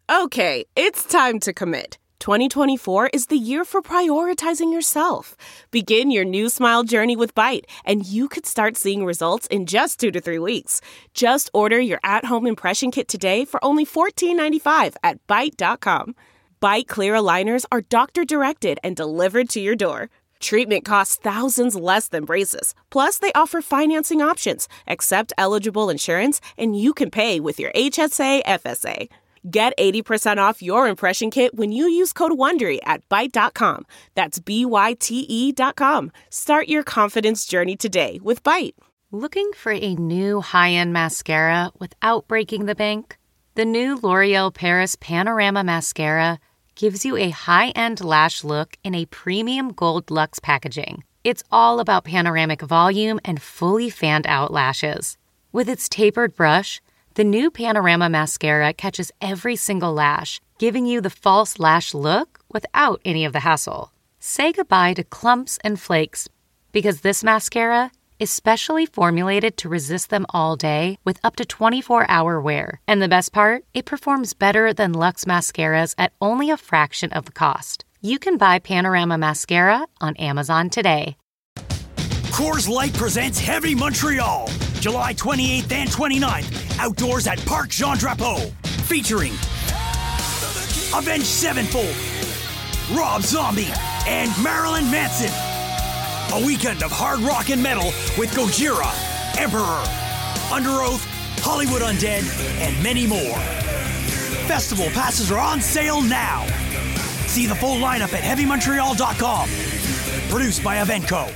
Okay, it's time to commit. 2024 is the year for prioritizing yourself. Begin your new smile journey with Byte, and you could start seeing results in just 2 to 3 weeks. Just order your at-home impression kit today for only $14.95 at Byte.com. Byte Clear aligners are doctor-directed and delivered to your door. Treatment costs thousands less than braces. Plus, they offer financing options, accept eligible insurance, and you can pay with your HSA FSA. Get 80% off your impression kit when you use code WONDERY at Byte.com. That's BYTE.com. Start your confidence journey today with Byte. Looking for a new high-end mascara without breaking the bank? The new L'Oreal Paris Panorama Mascara gives you a high-end lash look in a premium gold luxe packaging. It's all about panoramic volume and fully fanned-out lashes. With its tapered brush, the new Panorama Mascara catches every single lash, giving you the false lash look without any of the hassle. Say goodbye to clumps and flakes, because this mascara is specially formulated to resist them all day with up to 24-hour wear. And the best part? It performs better than Luxe mascaras at only a fraction of the cost. You can buy Panorama Mascara on Amazon today. Coors Light presents Heavy Montreal, July 28th and 29th, outdoors at Parc Jean Drapeau, featuring Avenged Sevenfold, Rob Zombie, and Marilyn Manson. A weekend of hard rock and metal with Gojira, Emperor, Under Oath, Hollywood Undead, and many more. Festival passes are on sale now. See the full lineup at HeavyMontreal.com. Produced by Eventco.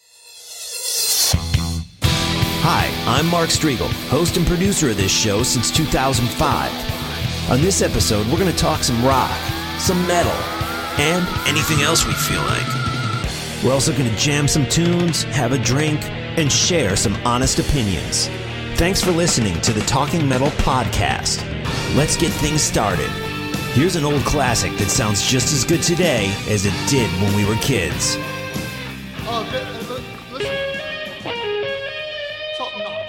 Hi, I'm Mark Striegel, host and producer of this show since 2005. On this episode, we're going to talk some rock, some metal, and anything else we feel like. We're also going to jam some tunes, have a drink, and share some honest opinions. Thanks for listening to the Talking Metal Podcast. Let's get things started. Here's an old classic that sounds just as good today as it did when we were kids. Oh, listen. Top notch.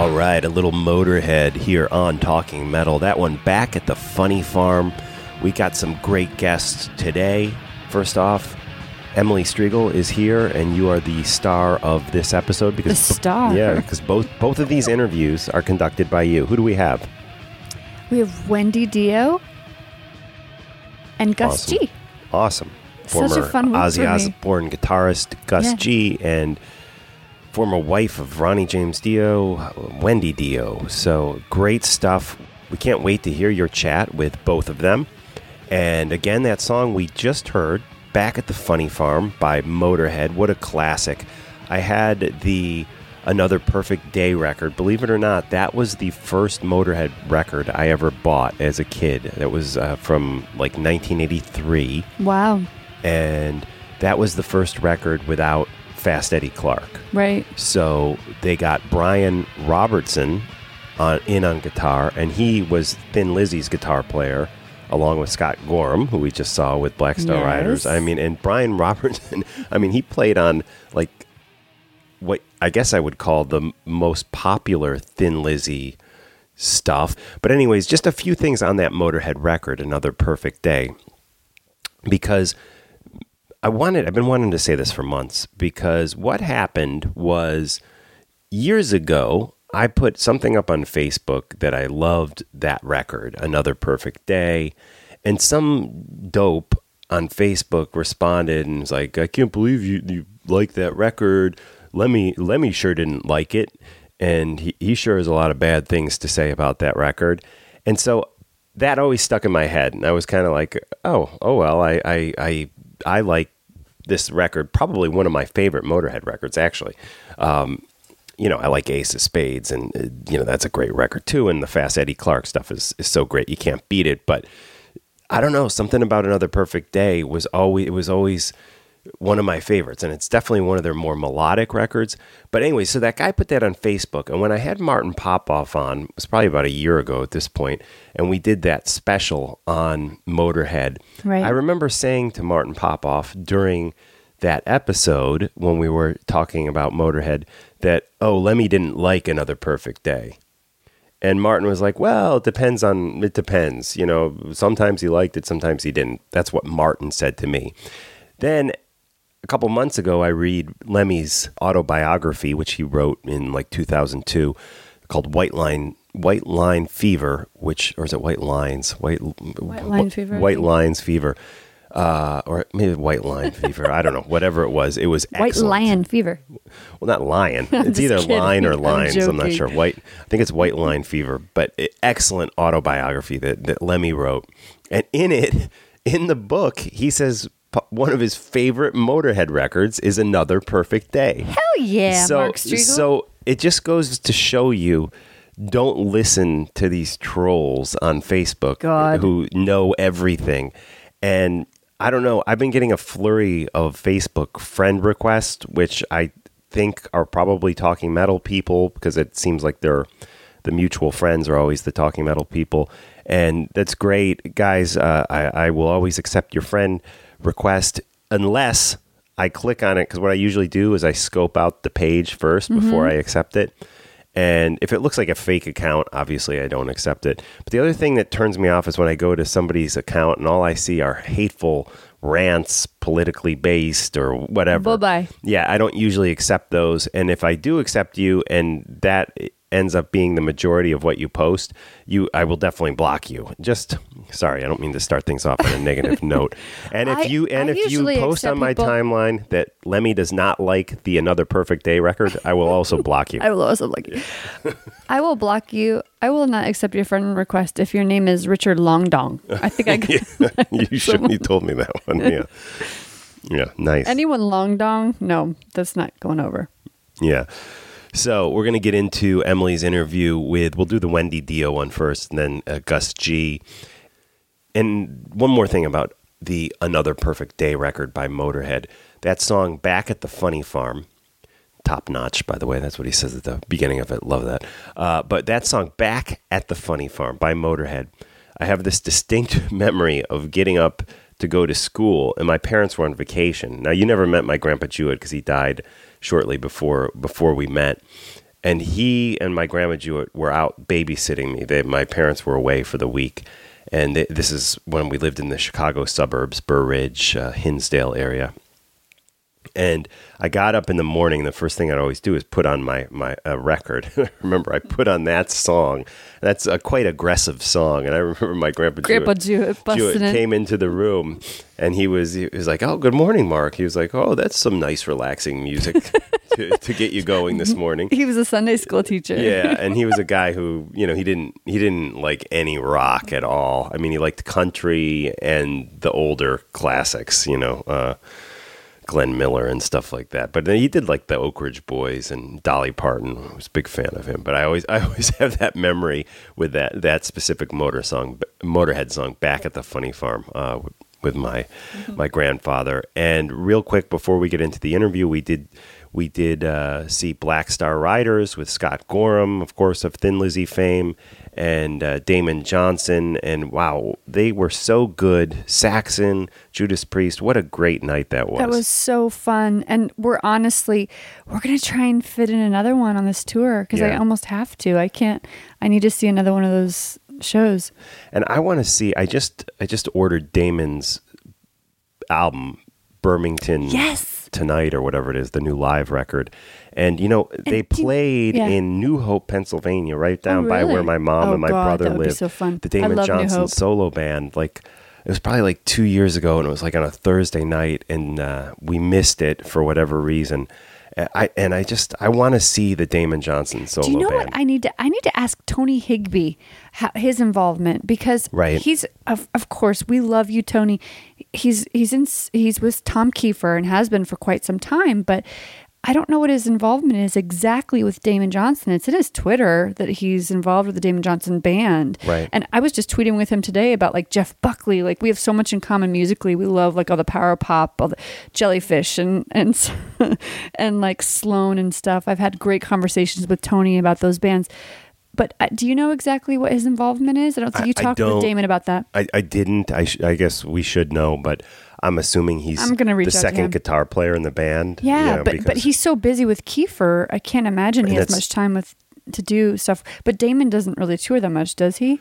All right, a little Motorhead here on Talking Metal. That one back at the Funny Farm. We got some great guests today. First off, Emily Striegel is here, and you are the star of this episode. Because the star? Yeah, because both of these interviews are conducted by you. Who do we have? We have Wendy Dio and Gus G. Awesome. Such a fun week Ozzy for me. Osbourne guitarist Gus G and former wife of Ronnie James Dio, Wendy Dio. So great stuff. We can't wait to hear your chat with both of them. And again, that song we just heard, Back at the Funny Farm by Motorhead. What a classic. I had the Another Perfect Day record. Believe it or not, that was the first Motorhead record I ever bought as a kid. That was from like 1983. Wow. And that was the first record without Fast Eddie Clarke. Right. So they got Brian Robertson in on guitar, and he was Thin Lizzy's guitar player, along with Scott Gorham, who we just saw with Black Star Riders. I mean, and Brian Robertson, I mean, he played on like what I guess I would call the most popular Thin Lizzy stuff. But anyways, just a few things on that Motorhead record, Another Perfect Day, because I've been wanting to say this for months, because what happened was years ago, I put something up on Facebook that I loved that record, Another Perfect Day, and some dope on Facebook responded and was like, I can't believe you like that record. Lemmy sure didn't like it, and he sure has a lot of bad things to say about that record. And so that always stuck in my head, and I was kind of like, oh well, I like this record, probably one of my favorite Motorhead records, actually. I like Ace of Spades, and that's a great record too. And the Fast Eddie Clarke stuff is so great, you can't beat it. But I don't know, something about Another Perfect Day was always one of my favorites, and it's definitely one of their more melodic records. But anyway, so that guy put that on Facebook, and when I had Martin Popoff on, it was probably about a year ago at this point, and we did that special on Motorhead. Right. I remember saying to Martin Popoff during that episode when we were talking about Motorhead that, Lemmy didn't like Another Perfect Day. And Martin was like, well, it depends. Sometimes he liked it, sometimes he didn't. That's what Martin said to me. Then a couple months ago, I read Lemmy's autobiography, which he wrote in like 2002, called White Line Fever, or is it White Lines? White Line Fever. White Lines Fever. Or maybe White Line Fever. I don't know. Whatever it was excellent. White Lion Fever. Well, not lion. It's either kidding. line or lines. I'm not joking. sure. I think it's White Line Fever. But excellent autobiography that Lemmy wrote. And in the book, he says one of his favorite Motorhead records is Another Perfect Day. Hell yeah, Mark Striegel. So it just goes to show you, don't listen to these trolls on Facebook who know everything. And I don't know, I've been getting a flurry of Facebook friend requests, which I think are probably Talking Metal people, because it seems like the mutual friends are always the Talking Metal people. And that's great. Guys, I will always accept your friend request unless I click on it, because what I usually do is I scope out the page first before I accept it. And if it looks like a fake account, obviously I don't accept it. But the other thing that turns me off is when I go to somebody's account and all I see are hateful rants, politically based or whatever. Bye-bye. Yeah, I don't usually accept those. And if I do accept you and that ends up being the majority of what you post, I will definitely block you. Sorry, I don't mean to start things off on a negative note. And if you post on my timeline that Lemmy does not like the Another Perfect Day record, I will also block you. I will also block you. I will block you. I will not accept your friend request if your name is Richard Longdong. I think I got You told me that one. Yeah, nice. Anyone Longdong? No, that's not going over. Yeah. So we're going to get into Emily's interview we'll do the Wendy Dio one first, and then Gus G. And one more thing about the Another Perfect Day record by Motorhead. That song, Back at the Funny Farm, top notch, by the way. That's what he says at the beginning of it. Love that. But that song, Back at the Funny Farm by Motorhead, I have this distinct memory of getting up to go to school, and my parents were on vacation. Now, you never met my grandpa Jewett because he died shortly before we met. And he and my grandma Jewett were out babysitting me. My parents were away for the week. And this is when we lived in the Chicago suburbs, Burr Ridge, Hinsdale area. And I got up in the morning. The first thing I'd always do is put on my record. Remember, I put on that song. That's a quite aggressive song. And I remember my Grandpa Jewett came into the room, and he was like, "Oh, good morning, Mark." He was like, "Oh, that's some nice, relaxing music to get you going this morning." He was a Sunday school teacher. Yeah, and he was a guy who, he didn't like any rock at all. I mean, he liked country and the older classics, Glenn Miller and stuff like that. But then he did like the Oak Ridge Boys and Dolly Parton. I was a big fan of him. But I always have that memory with that specific Motorhead song, Back at the Funny Farm, with my grandfather. And real quick before we get into the interview, we did see Black Star Riders with Scott Gorham, of course, of Thin Lizzy fame, and Damon Johnson. And wow, they were so good. Saxon, Judas Priest, what a great night that was. That was so fun. And we're going to try and fit in another one on this tour because I almost have to. I need to see another one of those shows. And I want to see, I just ordered Damon's album, Birmingham Tonight, or whatever it is, the new live record. And, they played in New Hope, Pennsylvania, right down by where my mom and my brother lived. That would be so fun. The Damon Johnson solo band. It was probably like 2 years ago, and it was like on a Thursday night, and we missed it for whatever reason. I want to see the Damon Johnson solo band. Do you know what I need to ask Tony Higbee his involvement, because he's of course, we love you, Tony. He's with Tom Kiefer and has been for quite some time, but I don't know what his involvement is exactly with Damon Johnson. It's in his Twitter that he's involved with the Damon Johnson band. Right. And I was just tweeting with him today about like Jeff Buckley. Like, we have so much in common musically. We love like all the power pop, all the Jellyfish and and like Sloan and stuff. I've had great conversations with Tony about those bands. But do you know exactly what his involvement is? I don't think you talked with Damon about that. I didn't. I guess we should know, but I'm assuming he's the second guitar player in the band. Yeah, but he's so busy with Kiefer, I can't imagine he has much time to do stuff. But Damon doesn't really tour that much, does he?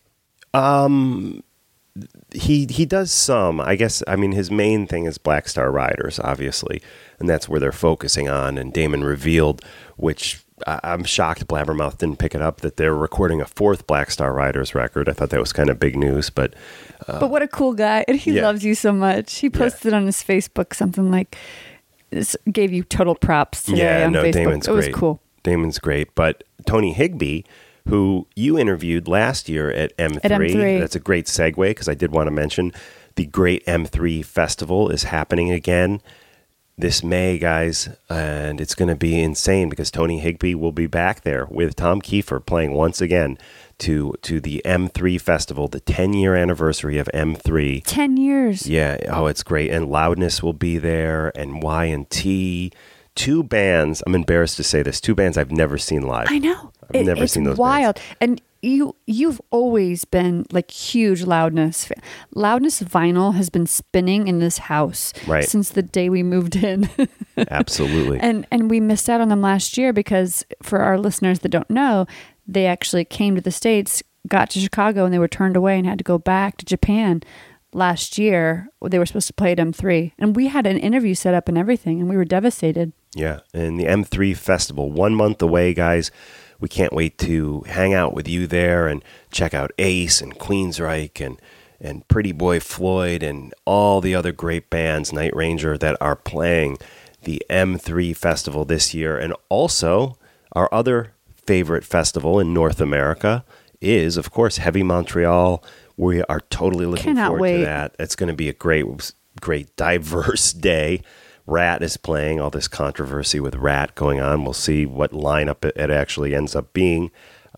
He does some. I guess, I mean, his main thing is Black Star Riders, obviously, and that's where they're focusing on. And Damon revealed, which I'm shocked Blabbermouth didn't pick it up, that they're recording a fourth Black Star Riders record. I thought that was kind of big news, but what a cool guy. And he loves you so much. He posted on his Facebook something like, gave you total props today on Facebook. Damon's great. It was cool. Damon's great. But Tony Higbee, who you interviewed last year at M3. That's a great segue, because I did want to mention the Great M3 Festival is happening again this May, guys, and it's going to be insane because Tony Higbee will be back there with Tom Kiefer playing once again to the M3 Festival, the 10-year anniversary of M3. 10 years. Yeah. Oh, it's great. And Loudness will be there, and Y&T. Two bands, I'm embarrassed to say this, two bands I've never seen live. I know. I've never seen those wild. bands. And you've always been like huge Loudness fan. Loudness vinyl has been spinning in this house since the day we moved in. Absolutely. And we missed out on them last year because, for our listeners that don't know, they actually came to the States, got to Chicago, and they were turned away and had to go back to Japan last year. They were supposed to play at M3, and we had an interview set up and everything, and we were devastated. Yeah, and the M3 Festival, 1 month away, guys. We can't wait to hang out with you there and check out Ace and Queensryche and Pretty Boy Floyd and all the other great bands, Night Ranger, that are playing the M3 Festival this year. And also, our other favorite festival in North America is, of course, Heavy Montreal. We are totally looking forward to that. It's going to be a great diverse day. Rat is playing, all this controversy with Rat going on. We'll see what lineup it actually ends up being.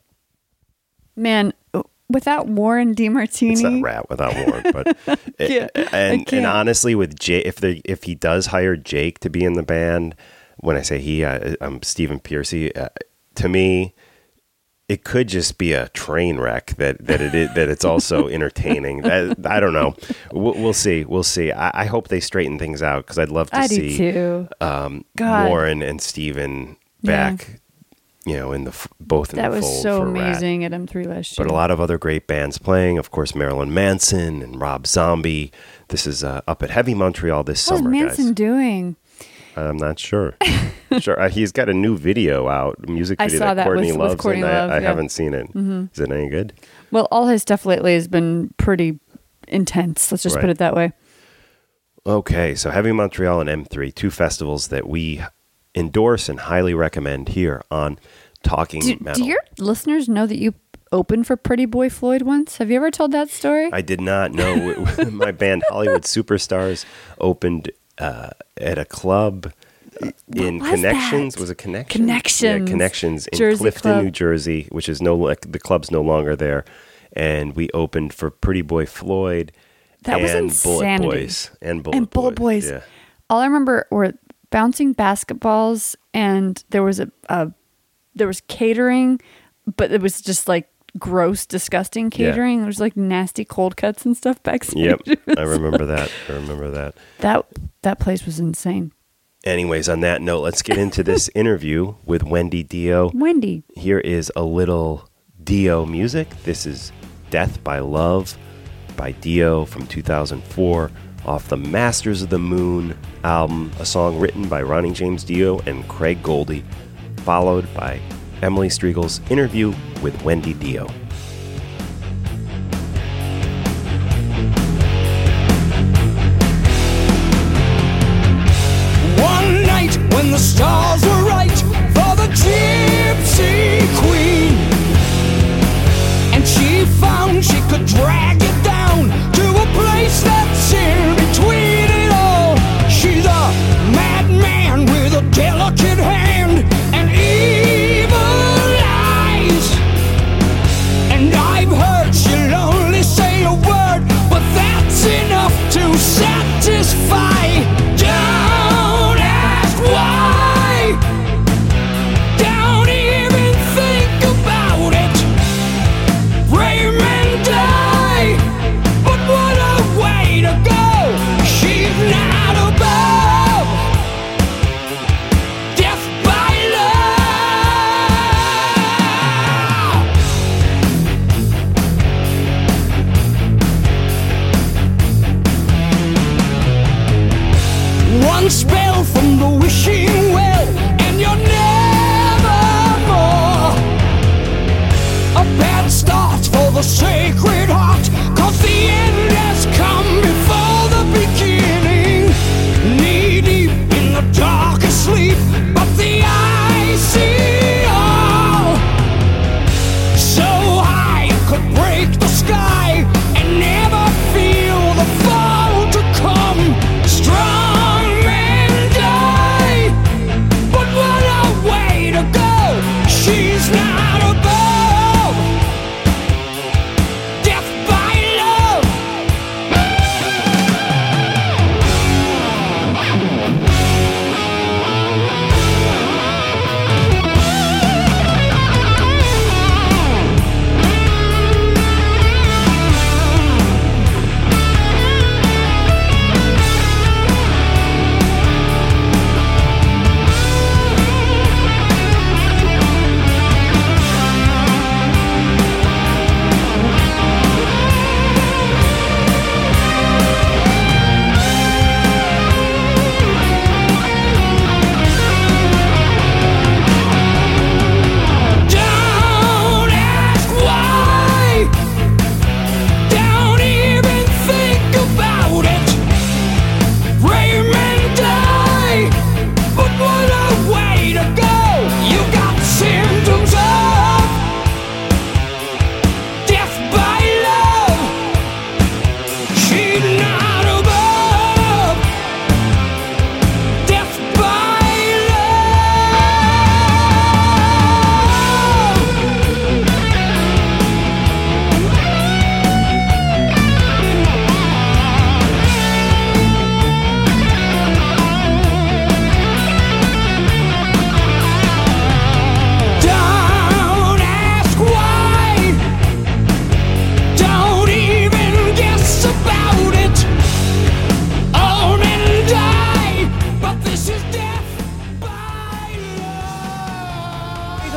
Man, without Warren DeMartini. It's not Rat without Warren, but and honestly, with Jake, if he does hire Jake to be in the band, when I say he, I'm Stephen Piercy. To me, it could just be a train wreck that it's also entertaining. I don't know. We'll see. We'll see. I hope they straighten things out, because I'd love to see Warren and Steven back in the both in that the was fold so for amazing Rat. at M3 last year. But a lot of other great bands playing. Of course, Marilyn Manson and Rob Zombie. This is up at Heavy Montreal this How's summer, Manson guys. doing? I'm not sure. He's got a new video out, a music video I saw that Courtney with loves, Courtney and Love, I yeah. haven't seen it. Mm-hmm. Is it any good? Well, all his stuff lately has been pretty intense. Let's just put it that way. Okay, so Heavy Montreal and M3, two festivals that we endorse and highly recommend here on Talking Metal. Do your listeners know that you opened for Pretty Boy Floyd once? Have you ever told that story? I did not know. My band Hollywood Superstars opened at a club in Connections. Was it Connections? Connections. Yeah, Connections in Jersey Clifton, Club. New Jersey, which is the club's no longer there. And we opened for Pretty Boy Floyd That was and insanity. Bullet Boys. And Bullet Boys. Yeah. All I remember were bouncing basketballs, and there was there was catering, but it was just like gross, disgusting catering. There was like nasty cold cuts and stuff backstage. Yep, I remember that. That place was insane. Anyways, on that note, let's get into this interview with Wendy Dio. Wendy. Here is a little Dio music. This is Death by Love by Dio from 2004 off the Masters of the Moon album, a song written by Ronnie James Dio and Craig Goldie, followed by Emily Striegel's interview with Wendy Dio. One night when the stars were right for the Gypsy Queen, and she found she could drag it down to a place that's in between it all. She's a madman with a delicate hand and evil eyes.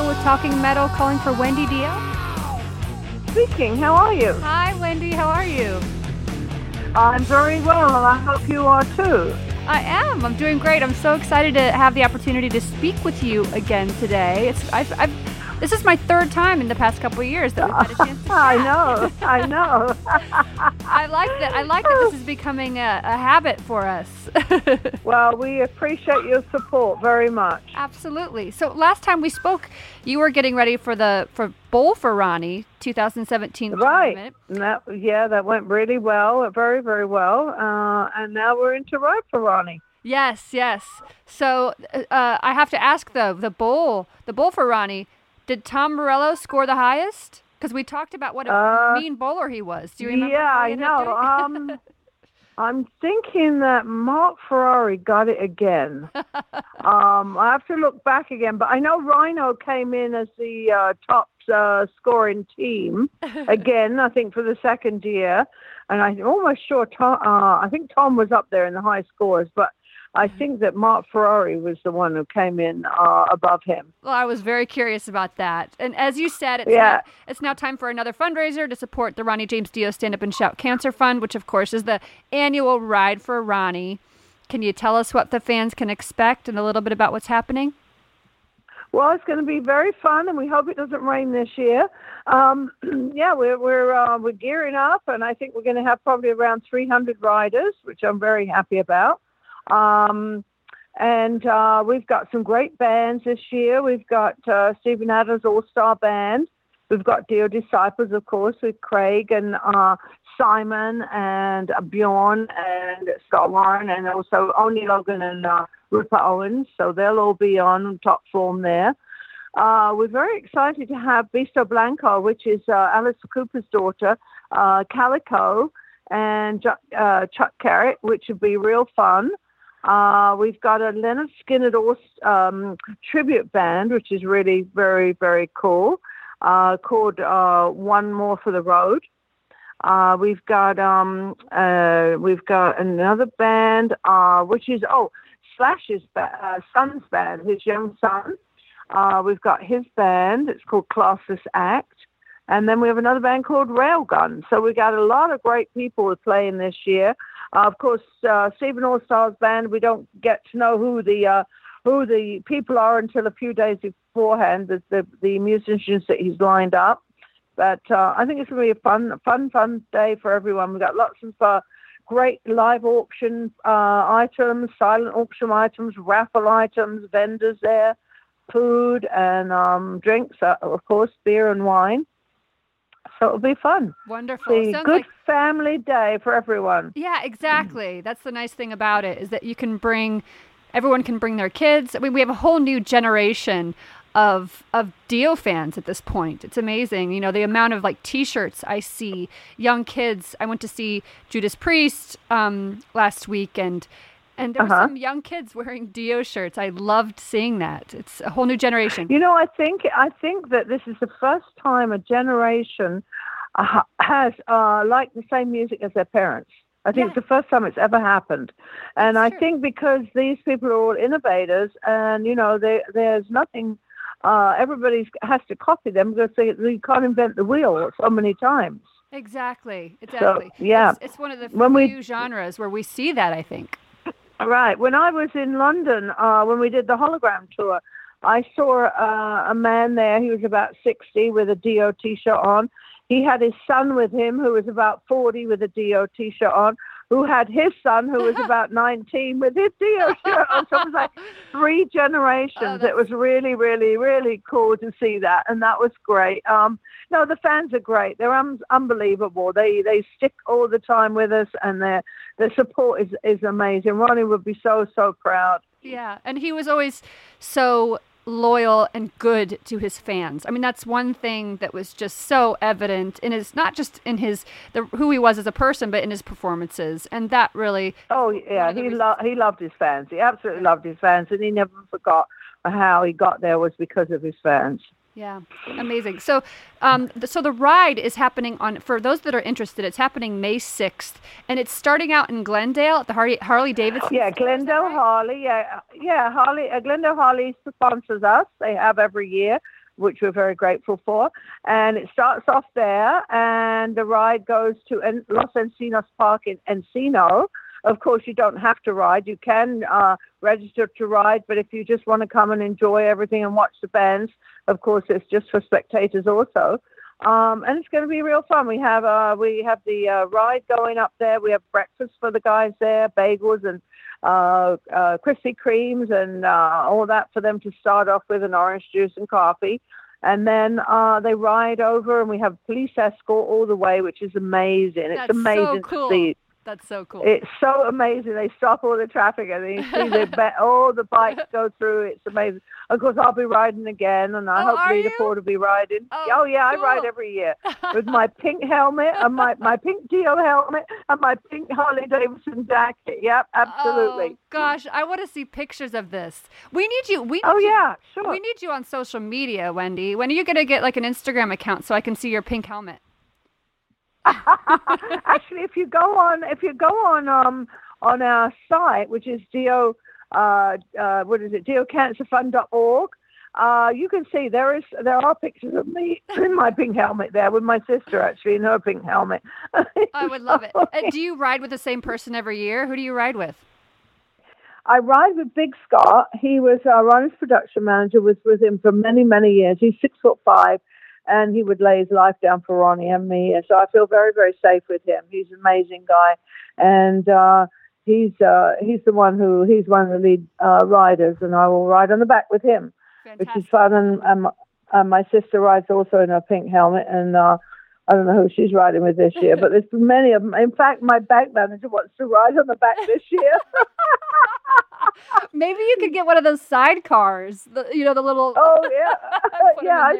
Dio with Talking Metal, calling for Wendy Dio. Speaking, how are you? Hi, Wendy, how are you? I'm very well, and I hope you are too. I am. I'm doing great. I'm so excited to have the opportunity to speak with you again today. This is my third time in the past couple of years that we've had a chance to chat. I know. I like that. I like that this is becoming a habit for us. Well, we appreciate your support very much. Absolutely. So last time we spoke, you were getting ready for Bowl for Ronnie 2017 right. tournament. That went really well, very, very well. And now we're into Ride for Ronnie. Yes. So I have to ask though, the Bowl for Ronnie. Did Tom Morello score the highest? Because we talked about what a mean bowler he was. Do you remember? Yeah, I know. I'm thinking that Mark Ferrari got it again. I have to look back again, but I know Rhino came in as the top scoring team again. I think for the second year, and I'm almost sure Tom. I think Tom was up there in the high scores, but I think that Mark Ferrari was the one who came in above him. Well, I was very curious about that. And as you said, it's now time for another fundraiser to support the Ronnie James Dio Stand Up and Shout Cancer Fund, which, of course, is the annual Ride for Ronnie. Can you tell us what the fans can expect and a little bit about what's happening? Well, it's going to be very fun, and we hope it doesn't rain this year. We're gearing up, and I think we're going to have probably around 300 riders, which I'm very happy about. We've got some great bands this year. We've got Stephen Adams All-Star Band. We've got Dio Disciples, of course, with Craig and Simon and Bjorn and Scott Warren, and also Oni Logan and Rupert Owens. So they'll all be on top form there. We're very excited to have Bisto Blanco, which is Alice Cooper's daughter, Calico, and Chuck Carrot, which would be real fun. We've got a Leonard Skinner tribute band, which is really very, very cool, called One More for the Road. We've got another band, which is Slash's son's band, his young son. We've got his band. It's called Classless Act. And then we have another band called Railgun. So we got a lot of great people playing this year. Of course, Stephen All-Star's band, we don't get to know who the people are until a few days beforehand, the musicians that he's lined up. But I think it's going to be a fun day for everyone. We've got lots of great live auction items, silent auction items, raffle items, vendors there, food and drinks, of course, beer and wine. So it'll be fun. Wonderful. It's a good family day for everyone. Yeah, exactly. That's the nice thing about it, is that everyone can bring their kids. I mean, we have a whole new generation of Dio fans at this point. It's amazing. You know, the amount of T-shirts I see, young kids. I went to see Judas Priest last week, and there were some young kids wearing Dio shirts. I loved seeing that. It's a whole new generation. You know, I think that this is the first time a generation has liked the same music as their parents. I think it's the first time it's ever happened. And I think because these people are all innovators, and, you know, there's nothing, everybody has to copy them because they can't invent the wheel so many times. Exactly. So, yeah. It's one of the few genres where we see that, I think. Right. When I was in London, when we did the hologram tour, I saw a man there. He was about 60 with a Dio T-shirt on. He had his son with him, who was about 40 with a Dio T-shirt on, who had his son, who was about 19 with his Dio shirt on. So it was like 3 generations. It was really, really, really cool to see that. And that was great. No, the fans are great. They're unbelievable. They stick all the time with us, and their support is amazing. Ronnie would be so, so proud. Yeah, and he was always so loyal and good to his fans. I mean, that's one thing that was just so evident in his, not just in his who he was as a person, but in his performances. And that really... Oh, yeah, he loved his fans. He absolutely loved his fans, and he never forgot how he got there was because of his fans. Yeah, amazing. So so the ride is happening for those that are interested, it's happening May 6th, and it's starting out in Glendale at the Harley Davidson. Yeah, Glendale Harley. Yeah, Glendale Harley sponsors us. They have every year. which we're very grateful for. And it starts off there, and the ride goes to Los Encinos Park in Encino. Of course, you don't have to ride. You can register to ride, but if you just want to come and enjoy everything and watch the bands, of course, it's just for spectators also. And it's going to be real fun. We have the ride going up there. We have breakfast for the guys there, bagels and Krispy Kremes and all that for them to start off with, and orange juice and coffee. And then they ride over, and we have police escort all the way, which is amazing. It's amazing to see. That's so cool. It's so amazing. They stop all the traffic, and you see all the bikes go through. It's amazing. Of course, I'll be riding again, and I hope Lita Ford will be riding. Oh yeah, cool. I ride every year with my pink helmet and my pink Dio helmet and my pink Harley Davidson jacket. Yep, absolutely. Oh, gosh, I want to see pictures of this. We need you. Sure. We need you on social media, Wendy. When are you going to get like an Instagram account so I can see your pink helmet? Actually, if you go on our site, which is DioCancerFund.org, you can see there are pictures of me in my pink helmet there with my sister, actually, in her pink helmet. I would love it. And do you ride with the same person every year? Who do you ride with? I ride with Big Scott. He was Ronnie's production manager. Was with him for many, many years. He's 6'5". And he would lay his life down for Ronnie and me. And so I feel very, very safe with him. He's an amazing guy. And he's one of the lead riders, and I will ride on the back with him. Fantastic. Which is fun. And my sister rides also in her pink helmet, and I don't know who she's riding with this year, but there's many of them. In fact, my bank manager wants to ride on the back this year. Maybe you could get one of those sidecars, the little... Oh, yeah. Yeah, I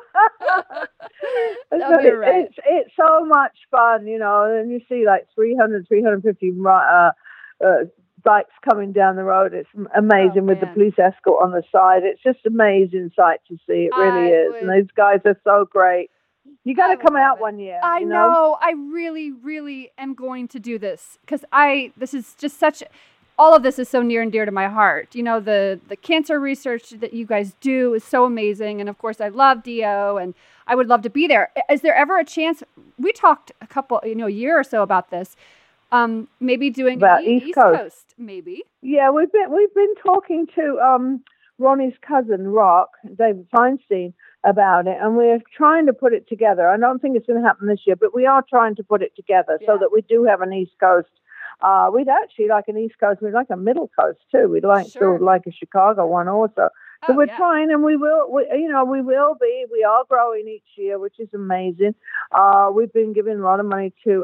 know. It's so much fun, and you see like 350 bikes coming down the road. It's amazing with the police escort on the side. It's just an amazing sight to see. It really is. And those guys are so great. You got to come out one year. I know. I really, really am going to do this because this is just all of this is so near and dear to my heart. The cancer research that you guys do is so amazing. And of course, I love Dio, and I would love to be there. Is there ever a chance? We talked a year or so about this. Maybe doing about East Coast, maybe. Yeah, we've been talking to Ronnie's cousin, Rock, David Feinstein, about it, and we're trying to put it together. I don't think it's going to happen this year, but we are trying to put it together so that we do have an East Coast. We'd actually like an East Coast. We'd like a Middle Coast too. We'd like a Chicago one also. So we're trying, and we will. We will be. We are growing each year, which is amazing. We've been giving a lot of money to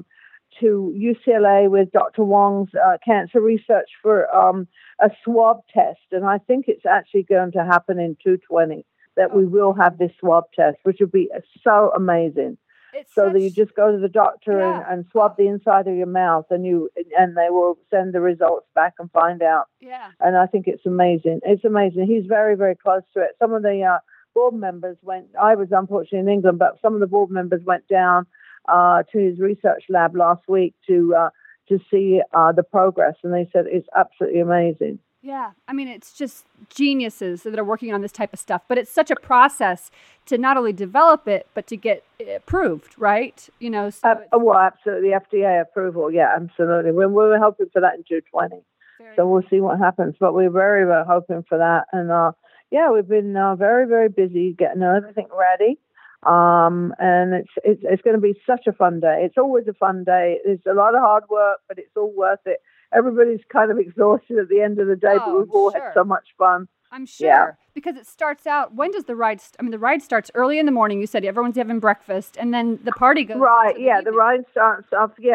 UCLA with Dr. Wong's cancer research for a swab test, and I think it's actually going to happen in 2020 that we will have this swab test, which will be so amazing. That you just go to the doctor and swab the inside of your mouth, and they will send the results back and find out. Yeah. And I think it's amazing. It's amazing. He's very, very close to it. Some of the board members went. I was unfortunately in England, but some of the board members went down to his research lab last week to see the progress, and they said it's absolutely amazing. Yeah, I mean, it's just geniuses that are working on this type of stuff. But it's such a process to not only develop it, but to get it approved, right? Well, absolutely, FDA approval. Yeah, absolutely. We were hoping for that in 2020. So we'll see what happens. But we're very, very hoping for that. And we've been very, very busy getting everything ready. And it's going to be such a fun day. It's always a fun day. It's a lot of hard work, but it's all worth it. Everybody's kind of exhausted at the end of the day, but we've all had so much fun. I'm sure. Because it starts out, when does the ride, the ride starts early in the morning. You said everyone's having breakfast, and then the party goes. Right, the ride starts off, they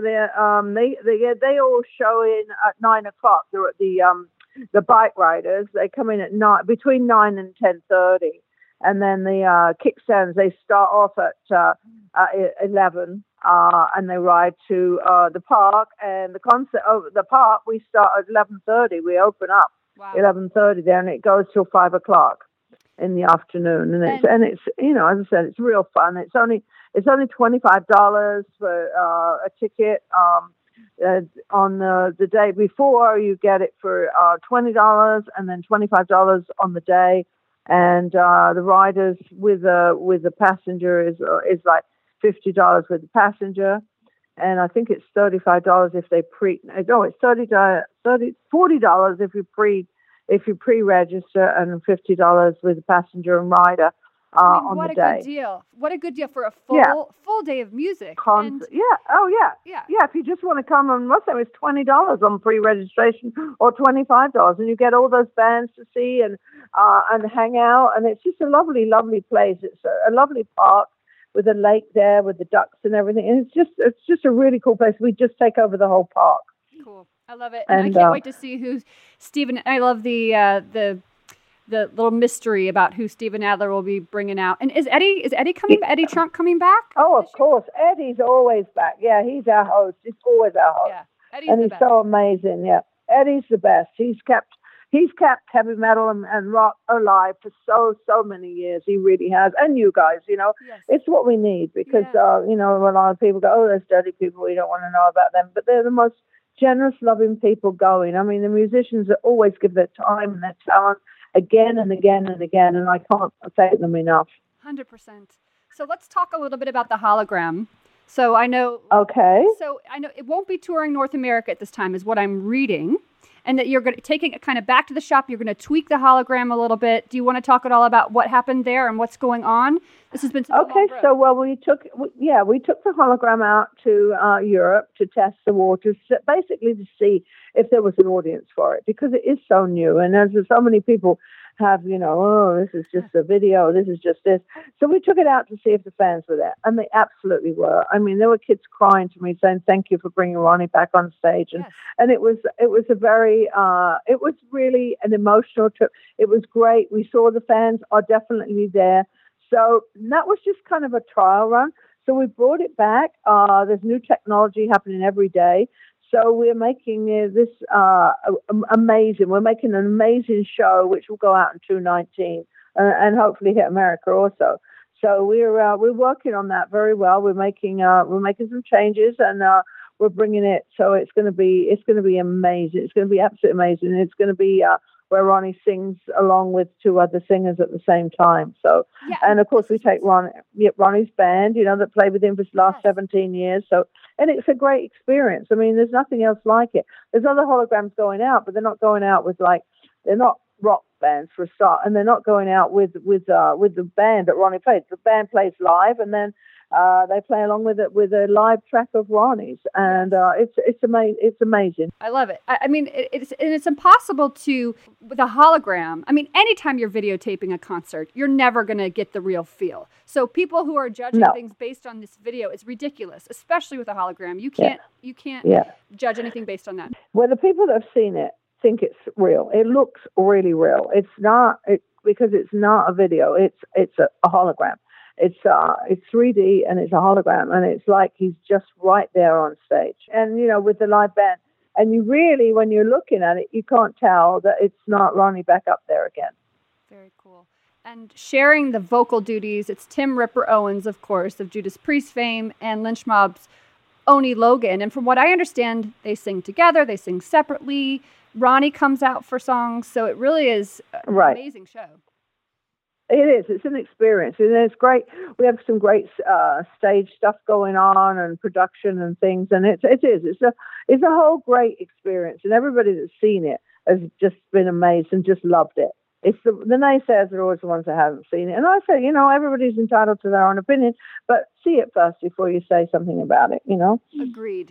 all show in at 9 o'clock. They're at the bike riders. They come in at between 9 and 10:30. And then the kickstands, they start off at 11, and they ride to the park. And the concert over the park, we start at 11:30. We open up 11:30 there, and it goes till 5 o'clock in the afternoon. And it's as I said, it's real fun. It's only $25 for a ticket. On the day before, you get it for $20, and then $25 on the day. and the riders with a passenger is like $50 with the passenger, and I think it's $35 if they it's $40 if you pre-register, and $50 with the passenger and rider on the day. What a good deal! What a good deal for a full day of music. Yeah. If you just want to come, and most of it was $20 on pre-registration or $25, and you get all those bands to see and hang out, and it's just a lovely, lovely place. It's a lovely park with a lake there with the ducks and everything, and it's just a really cool place. We just take over the whole park. Cool, I love it, and I can't wait to see who Steven. I love the little mystery about who Steven Adler will be bringing out. And is Eddie coming? Eddie Trunk coming back? Oh, of course, Eddie's always back. Yeah, he's our host. He's always our host. Yeah, Eddie's best. So amazing. Yeah, Eddie's the best. He's kept heavy metal and rock alive for so many years. He really has. And you guys, yes. It's what we need, because a lot of people go, oh, there's dirty people, we don't want to know about them, but they're the most generous, loving people going. I mean, the musicians that always give their time and their talent again and again and again, and I can't thank them enough. 100%. So let's talk a little bit about the hologram. So I know. Okay. So I know it won't be touring North America at this time, is what I'm reading, and that you're going to taking it kind of back to the shop. You're going to tweak the hologram a little bit. Do you want to talk at all about what happened there and what's going on? This has been okay. So we took the hologram out to Europe to test the waters, basically to see if there was an audience for it, because it is so new, and there's so many people have, this is just a video, this is just this. So we took it out to see if the fans were there, and they absolutely were. I mean, there were kids crying to me saying, thank you for bringing Ronnie back on stage. And it was a very, it was really an emotional trip. It was great. We saw the fans are definitely there. So that was just kind of a trial run. So we brought it back. There's new technology happening every day. So we're making this amazing. We're making an amazing show, which will go out in 2019 and hopefully hit America also. So we're working on that very well. We're making some changes, and we're bringing it. So it's going to be amazing. It's going to be absolutely amazing. It's going to be where Ronnie sings along with two other singers at the same time. So, and of course we take Ronnie's band, that played with him for the last 17 years. So, and it's a great experience. I mean, there's nothing else like it. There's other holograms going out, but they're not going out with they're not rock bands for a start, and they're not going out with the band that Ronnie plays. The band plays live, and then they play along with it with a live track of Ronnie's, and it's amazing. It's amazing. I love it. I mean, it's impossible to with a hologram. I mean, anytime you're videotaping a concert, you're never going to get the real feel. So people who are judging things based on this video, it's ridiculous, especially with a hologram. You can't judge anything based on that. Well, the people that have seen it think it's real. It looks really real. It's not because it's not a video. It's a hologram. It's 3D, and it's a hologram, and it's like he's just right there on stage. And with the live band, and you really, when you're looking at it, you can't tell that it's not Ronnie back up there again. Very cool. And sharing the vocal duties, it's Tim Ripper Owens, of course, of Judas Priest fame, and Lynch Mob's Oni Logan. And from what I understand, they sing together, they sing separately. Ronnie comes out for songs, so it really is an amazing show. It is. It's an experience, and it's great. We have some great stage stuff going on, and production and things, and it is. It's a whole great experience, and everybody that's seen it has just been amazed and just loved it. It's the naysayers are always the ones that haven't seen it, and I say, everybody's entitled to their own opinion, but see it first before you say something about it. Agreed.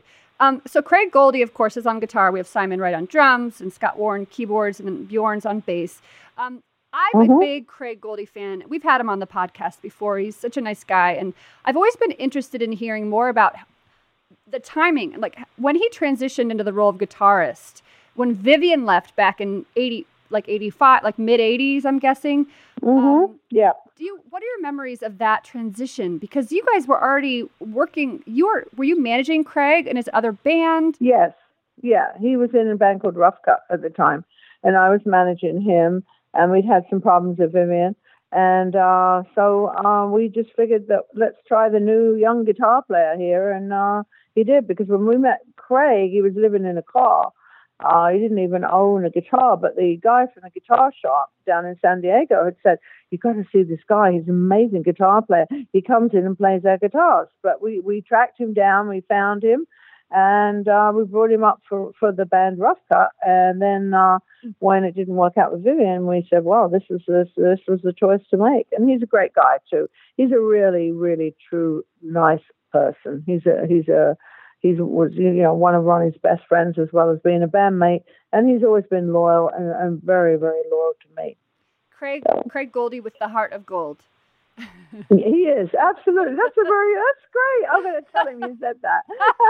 So Craig Goldie, of course, is on guitar. We have Simon Wright on drums, and Scott Warren keyboards, and then Bjorn's on bass. I'm a big Craig Goldie fan. We've had him on the podcast before. He's such a nice guy. And I've always been interested in hearing more about the timing. Like when he transitioned into the role of guitarist, when Vivian left back in 85, like mid 80s, I'm guessing. Mm-hmm. What are your memories of that transition? Because you guys were already working. Were you managing Craig and his other band? Yes. Yeah. He was in a band called Rough Cut at the time, and I was managing him. And we'd had some problems with Vivian. And so we just figured that let's try the new young guitar player here. And he did, because when we met Craig, he was living in a car. He didn't even own a guitar, but the guy from the guitar shop down in San Diego had said, "You've got to see this guy. He's an amazing guitar player. He comes in and plays our guitars." But we tracked him down. We found him, and we brought him up for the band Rough Cut. And then when it didn't work out with Vivian, we said, "Well, this was the choice to make." And he's a great guy too. He's a really, really true, nice person. He was one of Ronnie's best friends as well as being a bandmate, and he's always been loyal and very, very loyal to me. Craig Goldie with the heart of gold. He is, absolutely. That's great. I'm going to tell him you said that.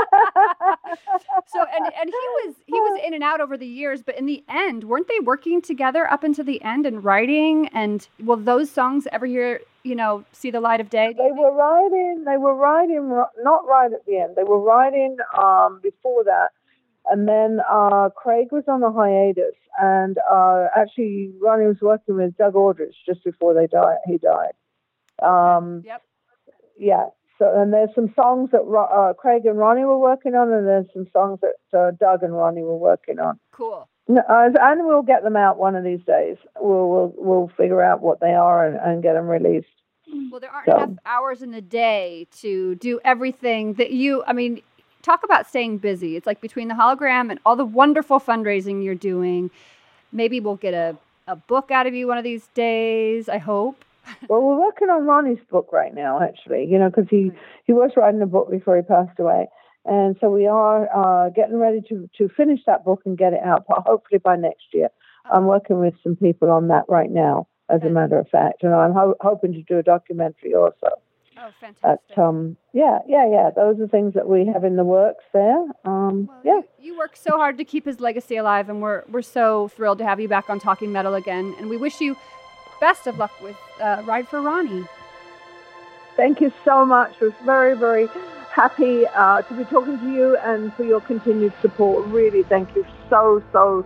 So and he was in and out over the years, but in the end, weren't they working together up until the end and writing? And will those songs ever see the light of day? They were writing, not right at the end. They were writing before that. And then Craig was on a hiatus, and actually Ronnie was working with Doug Aldrich just before he died. Yep. Yeah. So, and there's some songs that Craig and Ronnie were working on, and there's some songs that Doug and Ronnie were working on. Cool. And we'll get them out one of these days. We'll figure out what they are and get them released. Well, there aren't enough hours in the day to do everything that talk about staying busy. It's like between the hologram and all the wonderful fundraising you're doing, maybe we'll get a book out of you one of these days, I hope. Well, we're working on Ronnie's book right now, actually, because he was writing a book before he passed away. And so we are getting ready to finish that book and get it out, hopefully by next year. I'm working with some people on that right now, as a matter of fact. And I'm hoping to do a documentary also. Oh, fantastic. Yeah. Those are things that we have in the works there. You work so hard to keep his legacy alive, and we're so thrilled to have you back on Talking Metal again. And we wish you best of luck with Ride for Ronnie. Thank you so much. I was very, very happy to be talking to you and for your continued support. Really, thank you so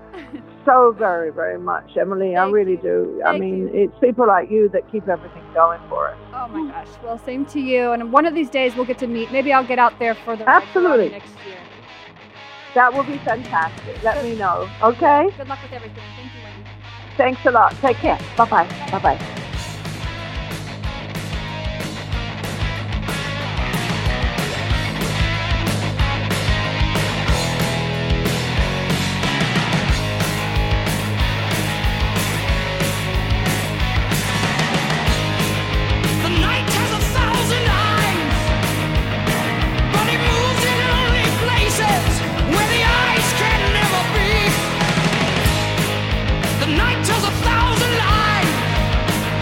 very, very much, Emily. I really do. It's people like you that keep everything going for us. Oh my gosh. Well, same to you. And one of these days we'll get to meet. Maybe I'll get out there for the Absolutely next year. That will be fantastic. Let me know. Okay? Good luck with everything. Thank you, Wendy. Thanks a lot. Take care. Bye-bye. Bye-bye. Night tells 1,000 lies.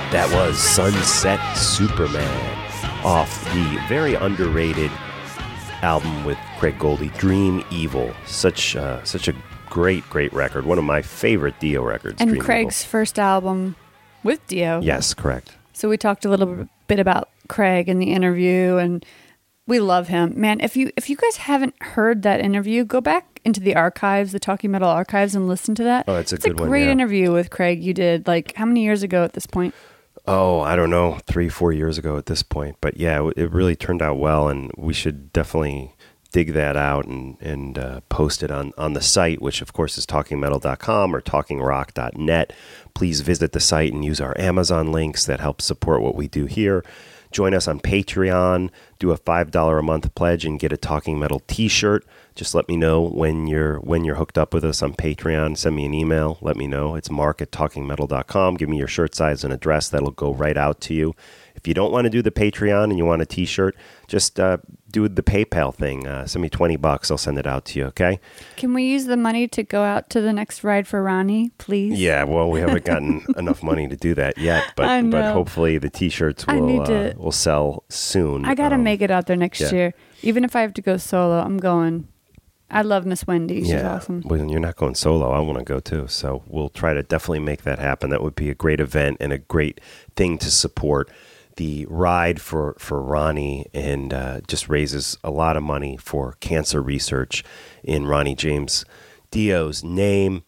That was Sunset Superman off the very underrated album with Craig Goldie, Dream Evil. Such a great record. One of my favorite Dio records. And Dream Craig's Evil. first album with Dio. Yes, correct. So we talked a little bit about Craig in the interview, and we love him. Man, if you guys haven't heard that interview, go back into the archives, the Talking Metal archives, and listen to that. Oh, it's a good one. It's a great interview with Craig you did, like, how many years ago at this point? Oh, I don't know, 3-4 years ago at this point. But yeah, it really turned out well, and we should definitely dig that out and post it on the site, which of course is talkingmetal.com or talkingrock.net. Please visit the site and use our Amazon links that help support what we do here. Join us on Patreon, do a $5 a month pledge and get a Talking Metal t-shirt. Just let me know when you're hooked up with us on Patreon. Send me an email. Let me know. It's mark@talkingmetal.com. Give me your shirt size and address. That'll go right out to you. If you don't want to do the Patreon and you want a t-shirt, just do the PayPal thing. Send me $20. I'll send it out to you, okay? Can we use the money to go out to the next ride for Ronnie, please? Yeah, well, we haven't gotten enough money to do that yet, but hopefully the t-shirts will sell soon. I got to make it out there next year. Even if I have to go solo, I'm going. I love Miss Wendy. She's awesome. Well, you're not going solo. I want to go too. So we'll try to definitely make that happen. That would be a great event and a great thing to support the ride for Ronnie, and just raises a lot of money for cancer research in Ronnie James Dio's name.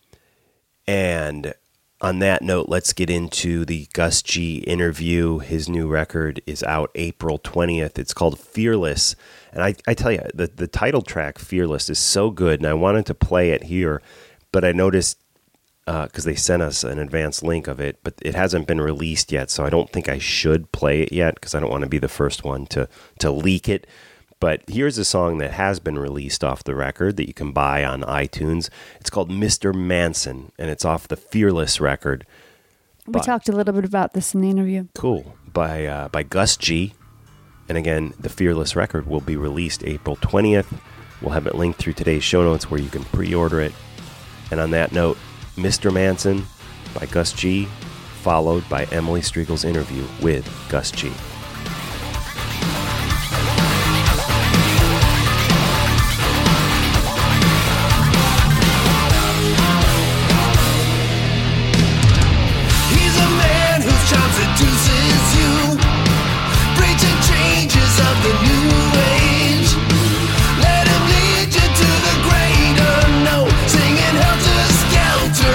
And on that note, let's get into the Gus G interview. His new record is out April 20th. It's called Fearless. And I tell you, the title track, Fearless, is so good. And I wanted to play it here, but I noticed, because they sent us an advanced link of it, but it hasn't been released yet. So I don't think I should play it yet, because I don't want to be the first one to leak it. But here's a song that has been released off the record that you can buy on iTunes. It's called Mr. Manson, and it's off the Fearless record. We talked a little bit about this in the interview. Cool. By Gus G. And again, the Fearless record will be released April 20th. We'll have it linked through today's show notes where you can pre-order it. And on that note, Mr. Manson by Gus G, followed by Emily Striegel's interview with Gus G.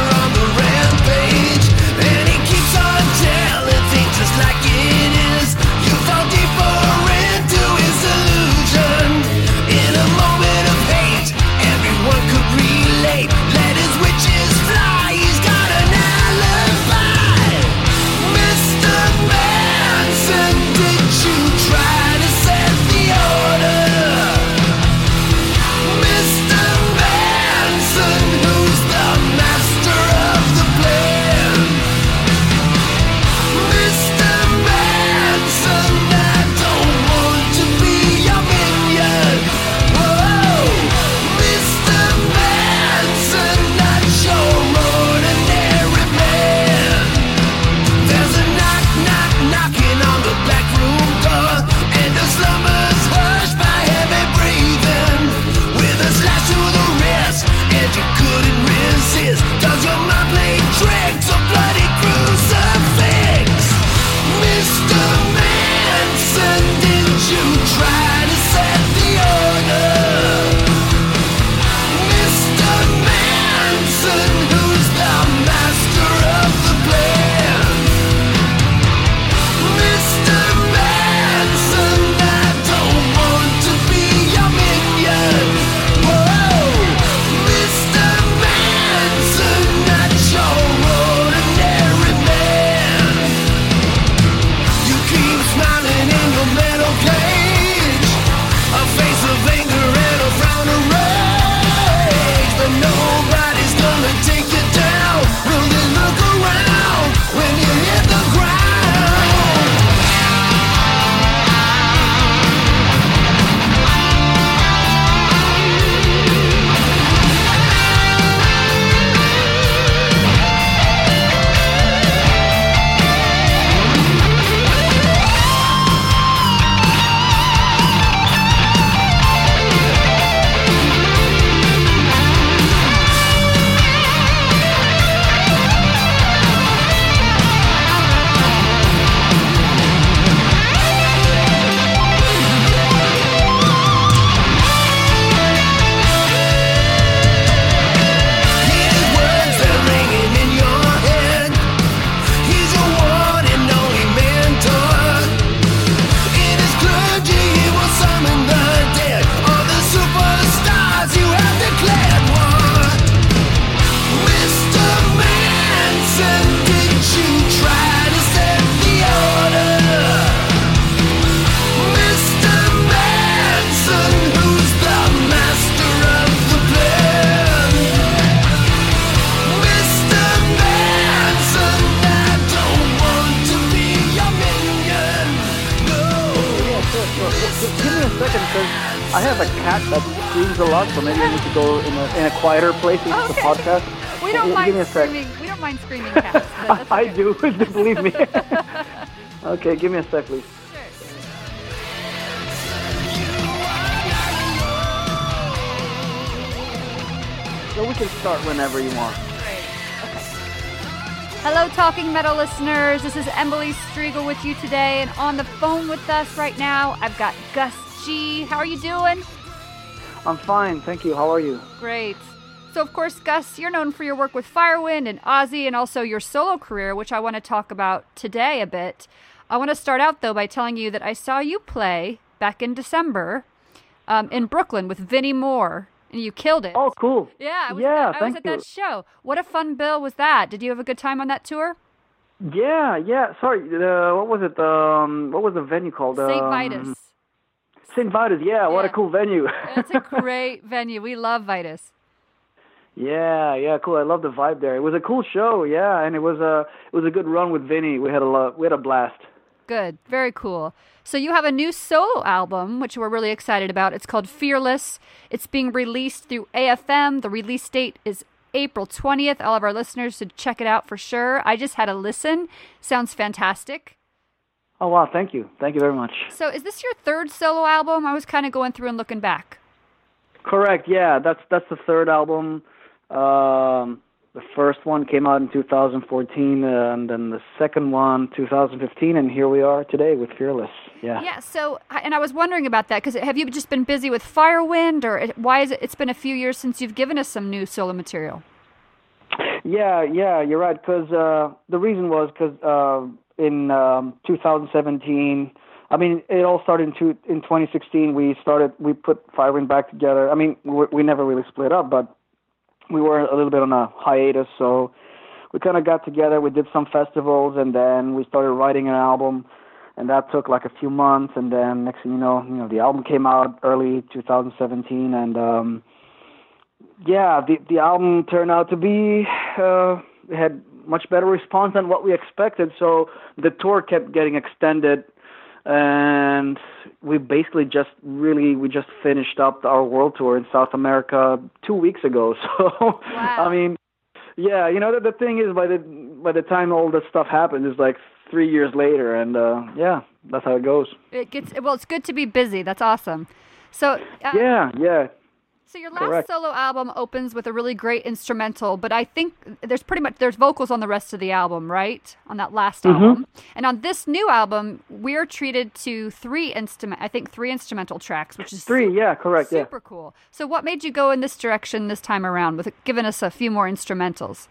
Like it is I have a cat that screams a lot, so maybe I need to go in a quieter place in the podcast. We don't mind screaming. We don't mind screaming cats. Okay. I do, believe me. Okay, give me a sec, please. So we can start whenever you want. Great. Okay. Hello, Talking Metal listeners. This is Emily Striegel with you today, and on the phone with us right now, I've got Gus G. How are you doing? I'm fine, thank you. How are you? Great. So, of course, Gus, you're known for your work with Firewind and Ozzy, and also your solo career, which I want to talk about today a bit. I want to start out, though, by telling you that I saw you play back in December in Brooklyn with Vinnie Moore. And you killed it. Oh, cool. Yeah, I was at you. that show. What a fun bill was that? Did you have a good time on that tour? Yeah. Sorry, what was it? What was the venue called? St. Vitus. St. Vitus, yeah. What a cool venue. It's a great venue. We love Vitus. Yeah, cool. I love the vibe there. It was a cool show, yeah, and it was a good run with Vinny. We had a blast. Good, very cool. So you have a new solo album, which we're really excited about. It's called Fearless. It's being released through AFM. The release date is April 20th. All of our listeners should check it out for sure. I just had a listen. Sounds fantastic. Oh, wow. Thank you. Thank you very much. So is this your third solo album? I was kind of going through and looking back. Correct. Yeah, that's the third album. The first one came out in 2014, and then the second one, 2015, and here we are today with Fearless. Yeah. Yeah. So, and I was wondering about that because have you just been busy with Firewind, or why is it? It's been a few years since you've given us some new solo material. Yeah, you're right. Because the reason was because in 2017, I mean, it all started in 2016. We put Firewind back together. I mean, we never really split up, but we were a little bit on a hiatus, so we kind of got together. We did some festivals, and then we started writing an album, and that took like a few months. And then next thing you know, the album came out early 2017, and the album turned out to be had much better response than what we expected. So the tour kept getting extended. And we basically just finished up our world tour in South America 2 weeks ago. So, wow. I mean, yeah, the thing is, by the time all this stuff happens, it's like 3 years later, and that's how it goes. It's good to be busy. That's awesome. So yeah. So your last solo album opens with a really great instrumental, but I think there's vocals on the rest of the album, right? On that last album. And on this new album, we're treated to three instrumental tracks, which is correct. Super cool. So what made you go in this direction this time around with giving us a few more instrumentals?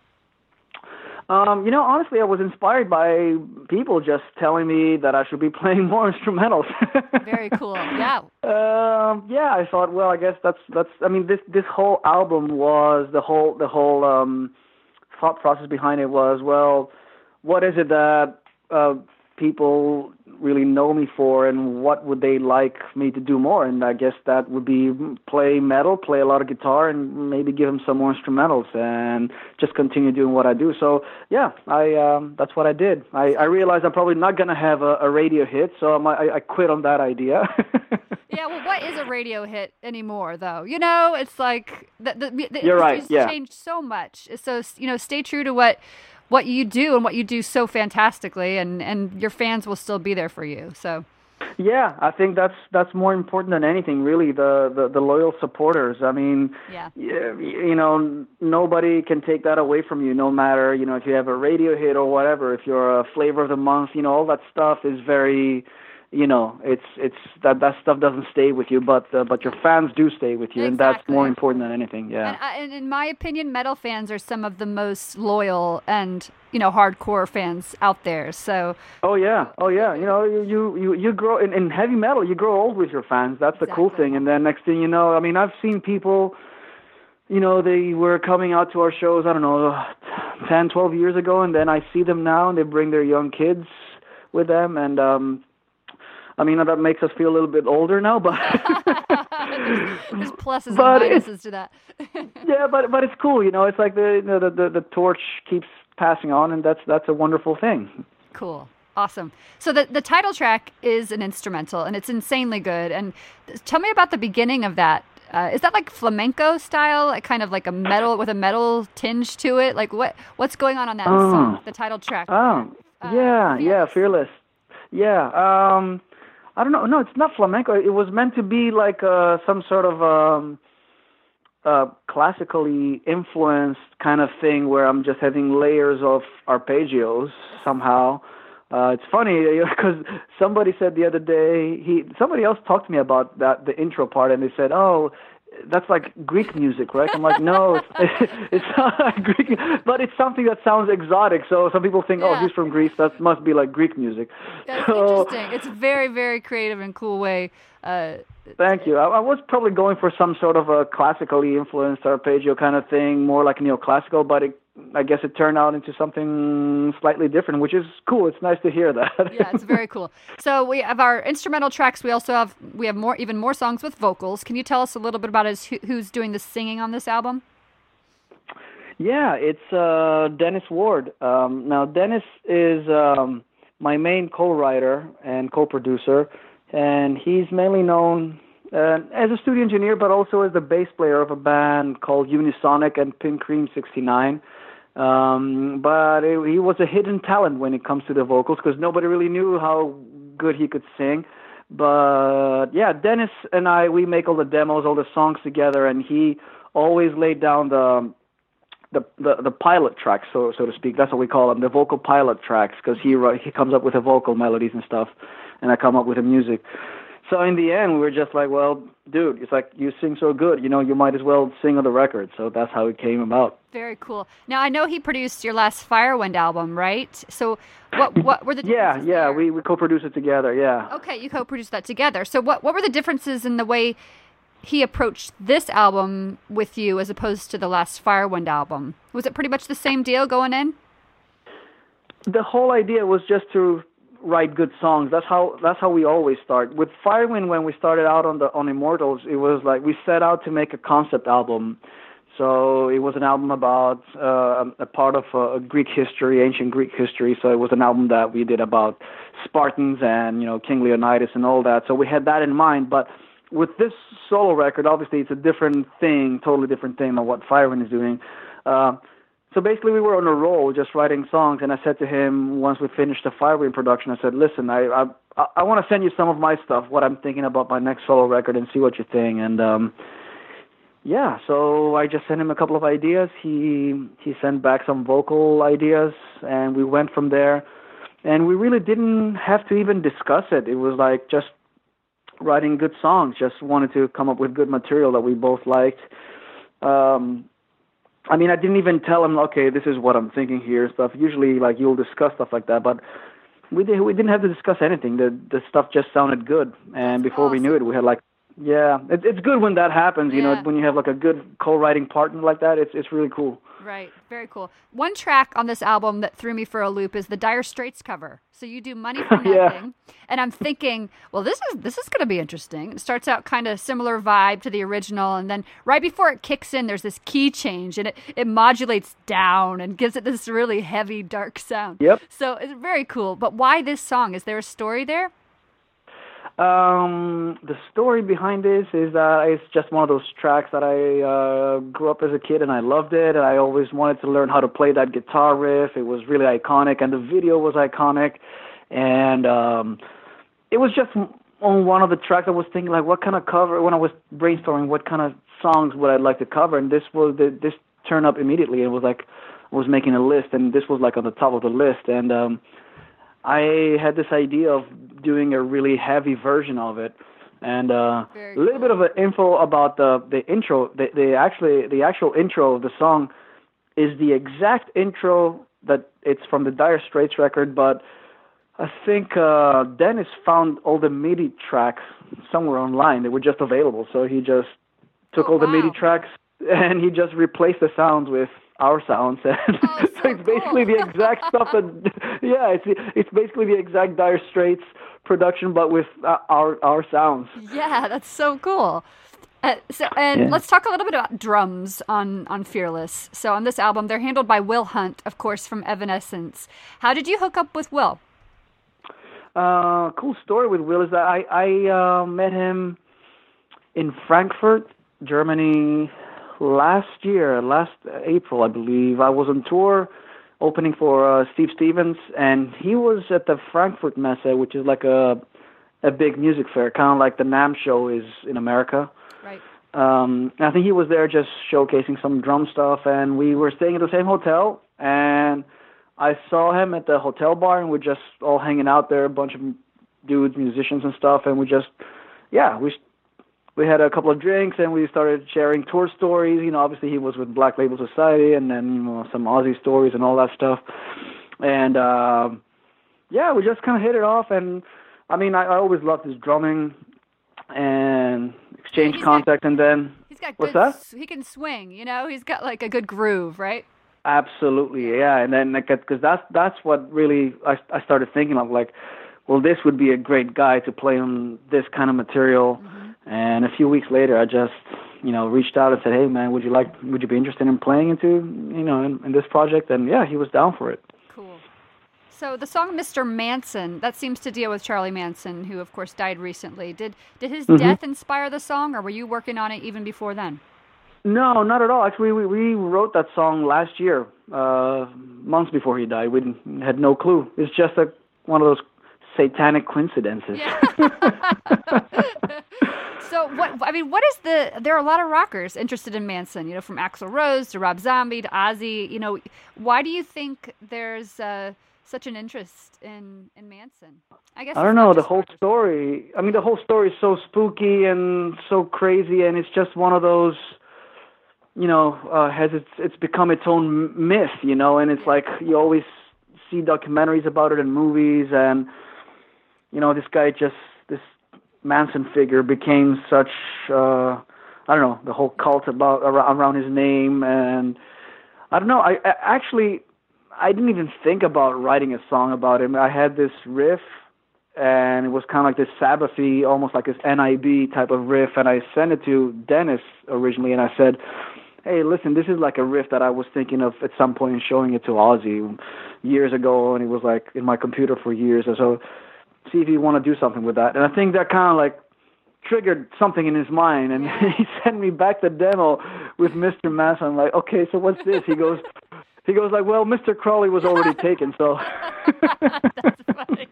Honestly, I was inspired by people just telling me that I should be playing more instrumentals. Very cool. Yeah. I thought, well, I guess that's. I mean, this whole album was the whole thought process behind it was, well, what is it that people really know me for, and what would they like me to do more? And I guess that would be play metal, play a lot of guitar, and maybe give them some more instrumentals and just continue doing what I do. So yeah, that's what I did. I realized I'm probably not going to have a radio hit, so I quit on that idea. Yeah, well, what is a radio hit anymore, though? It's like the You're right. industry's changed so much. So stay true to what you do and what you do so fantastically, and your fans will still be there for you. So yeah, I think that's more important than anything, really, the loyal supporters. I mean, nobody can take that away from you, no matter, if you have a radio hit or whatever, if you're a flavor of the month, all that stuff is very, it's that stuff doesn't stay with you, but your fans do stay with you, exactly. And that's more important than anything. Yeah. And in my opinion, metal fans are some of the most loyal and hardcore fans out there. So. Oh yeah. You grow in heavy metal. You grow old with your fans. That's the cool thing. And then next thing you know, I mean, I've seen people. They were coming out to our shows, I don't know, 10, 12 years ago, and then I see them now, and they bring their young kids with them, and I mean, that makes us feel a little bit older now, but there's pluses and minuses to that. Yeah, but it's cool, it's like the torch keeps passing on, and that's a wonderful thing. Cool. Awesome. So the title track is an instrumental, and it's insanely good. And tell me about the beginning of that. Is that like flamenco style, like kind of like a metal tinge to it? Like what's going on that song, the title track? Fearless. Yeah. I don't know. No, it's not flamenco. It was meant to be like some sort of classically influenced kind of thing where I'm just having layers of arpeggios somehow. It's funny because somebody said the other day, somebody else talked to me about the intro part, and they said, "Oh, that's like Greek music, right?" I'm like, "No, it's not Greek, but it's something that sounds exotic." So some people think, "Oh, he's from Greece. That must be like Greek music." That's interesting. It's a very, very creative and cool way. Thank you. I was probably going for some sort of a classically influenced arpeggio kind of thing, more like neoclassical, but I guess it turned out into something slightly different, which is cool. It's nice to hear that. Yeah, it's very cool. So we have our instrumental tracks. We have even more songs with vocals. Can you tell us a little bit about who's doing the singing on this album? Yeah, it's Dennis Ward. Now, Dennis is my main co-writer and co-producer, and he's mainly known as a studio engineer, but also as the bass player of a band called Unisonic and Pink Cream 69. But he was a hidden talent when it comes to the vocals because nobody really knew how good he could sing. But yeah, Dennis and we make all the demos, all the songs together, and he always laid down the pilot tracks, so to speak. That's what we call them, the vocal pilot tracks, because he comes up with the vocal melodies and stuff, and I come up with the music. So in the end, we were just like, well, dude, it's like you sing so good, you might as well sing on the record. So that's how it came about. Very cool. Now, I know he produced your last Firewind album, right? So what were the differences Yeah, we co-produced it together, yeah. Okay, you co-produced that together. So what were the differences in the way he approached this album with you as opposed to the last Firewind album? Was it pretty much the same deal going in? The whole idea was just to write good songs. That's how we always start. With Firewind, when we started out on Immortals, it was like we set out to make a concept album. So it was an album about a part of Greek history, ancient Greek history. So it was an album that we did about Spartans and King Leonidas and all that. So we had that in mind. But with this solo record, obviously it's a different thing, totally different thing than what Firewind is doing. So basically, we were on a roll, just writing songs, and I said to him, once we finished the Firewind production, I said, listen, I want to send you some of my stuff, what I'm thinking about my next solo record, and see what you think. And so I just sent him a couple of ideas. He sent back some vocal ideas, and we went from there. And we really didn't have to even discuss it. It was like just writing good songs, just wanted to come up with good material that we both liked. I didn't even tell him, okay, this is what I'm thinking here, stuff. Usually, like, you'll discuss stuff like that, but we didn't have to discuss anything. The stuff just sounded good, and before we knew it, we had it's good when that happens, when you have like a good co-writing partner like that. It's really cool. Right, very cool. One track on this album that threw me for a loop is the Dire Straits cover. So you do Money for Nothing, and I'm thinking, well, this is going to be interesting. It starts out kind of similar vibe to the original, and then right before it kicks in, there's this key change, and it modulates down and gives it this really heavy, dark sound. Yep. So it's very cool. But why this song? Is there a story there? The story behind this is that it's just one of those tracks that I grew up as a kid and I loved it, and I always wanted to learn how to play that guitar riff. It was really iconic, and the video was iconic, and it was just on one of the tracks I was thinking, like, what kind of cover, when I was brainstorming what kind of songs would I like to cover, and this turned up immediately. It was like I was making a list, and this was like on the top of the list, and I had this idea of doing a really heavy version of it, and a little bit of an info about the intro. The actual intro of the song is the exact intro that it's from the Dire Straits record, but I think Dennis found all the MIDI tracks somewhere online. They were just available, so he just took all the MIDI tracks and he just replaced the sounds with our sounds, and so it's basically the exact stuff that, it's basically the exact Dire Straits production, but with our sounds. Yeah, that's so cool. Let's talk a little bit about drums on Fearless. So on this album, they're handled by Will Hunt, of course, from Evanescence. How did you hook up with Will? Cool story with Will is that I met him in Frankfurt, Germany, last April, I believe. I was on tour opening for Steve Stevens, and he was at the Frankfurt Messe, which is like a big music fair, kind of like the NAMM show is in America. Right. I think he was there just showcasing some drum stuff, and we were staying at the same hotel, and I saw him at the hotel bar, and we're just all hanging out there, a bunch of dudes, musicians and stuff, and we had a couple of drinks, and we started sharing tour stories. You know, obviously he was with Black Label Society, and then, you know, some Aussie stories and all that stuff. And, we just kind of hit it off, and, I mean, I always loved his drumming and exchange contact, and then... He's got what's that? He can swing, you know? He's got, like, a good groove, right? Absolutely, yeah. And then, because that's what really I started thinking of, like, well, this would be a great guy to play on this kind of material. Mm-hmm. And a few weeks later, I just, you know, reached out and said, hey, man, would you be interested in playing into, you know, in this project? And yeah, he was down for it. Cool. So the song Mr. Manson, that seems to deal with Charlie Manson, who, of course, died recently. Did his death inspire the song, or were you working on it even before then? No, not at all. Actually, we wrote that song last year, months before he died. We had no clue. It's just one of those satanic coincidences. Yeah. So what is there are a lot of rockers interested in Manson, you know, from Axl Rose to Rob Zombie to Ozzy, you know, why do you think there's such an interest in Manson? I don't know, the whole story. I mean, the whole story is so spooky and so crazy, and it's just one of those, you know, it's become its own myth, you know, and it's like you always see documentaries about it in movies, and, you know, this Manson figure became such, I don't know, the whole cult around his name, and I don't know, I didn't even think about writing a song about him. I had this riff, and it was kind of like this Sabbathy, almost like this NIB type of riff, and I sent it to Dennis originally, and I said, hey, listen, this is like a riff that I was thinking of at some point showing it to Ozzy years ago, and it was like in my computer for years, and so see if you want to do something with that. And I think that kind of like triggered something in his mind, and he sent me back the demo with Mr. Manson. I'm like, okay, so what's this? He goes like, well, Mr. Crowley was already taken, so. That's funny.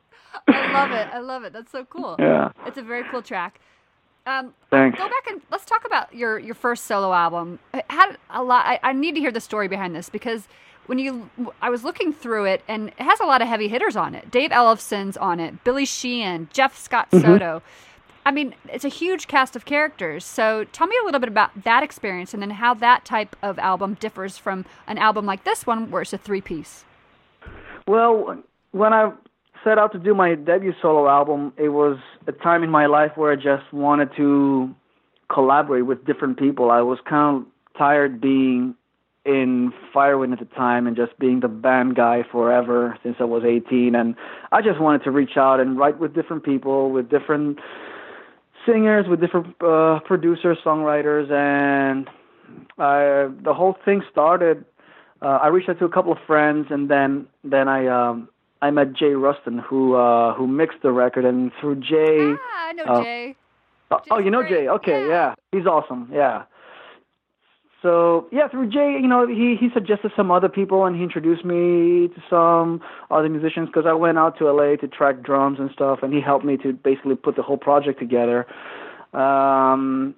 I love it. That's so cool. Yeah. It's a very cool track. Thanks. Go back and let's talk about your first solo album. It had a lot. I need to hear the story behind this, because I was looking through it, and it has a lot of heavy hitters on it. Dave Ellefson's on it, Billy Sheehan, Jeff Scott Soto. I mean, it's a huge cast of characters. So tell me a little bit about that experience, and then how that type of album differs from an album like this one, where it's a 3-piece. Well, when I set out to do my debut solo album, it was a time in my life where I just wanted to collaborate with different people. I was kind of tired being in Firewind at the time and just being the band guy forever since I was 18, and I just wanted to reach out and write with different people, with different singers, with different producers, songwriters, and the whole thing started. I reached out to a couple of friends, and then I met Jay Ruston, who mixed the record, and through Jay... I know Jay. Oh, you know Jay? Okay, yeah. He's awesome, yeah. So, yeah, through Jay, you know, he suggested some other people, and he introduced me to some other musicians, because I went out to L.A. to track drums and stuff, and he helped me to basically put the whole project together. Yeah,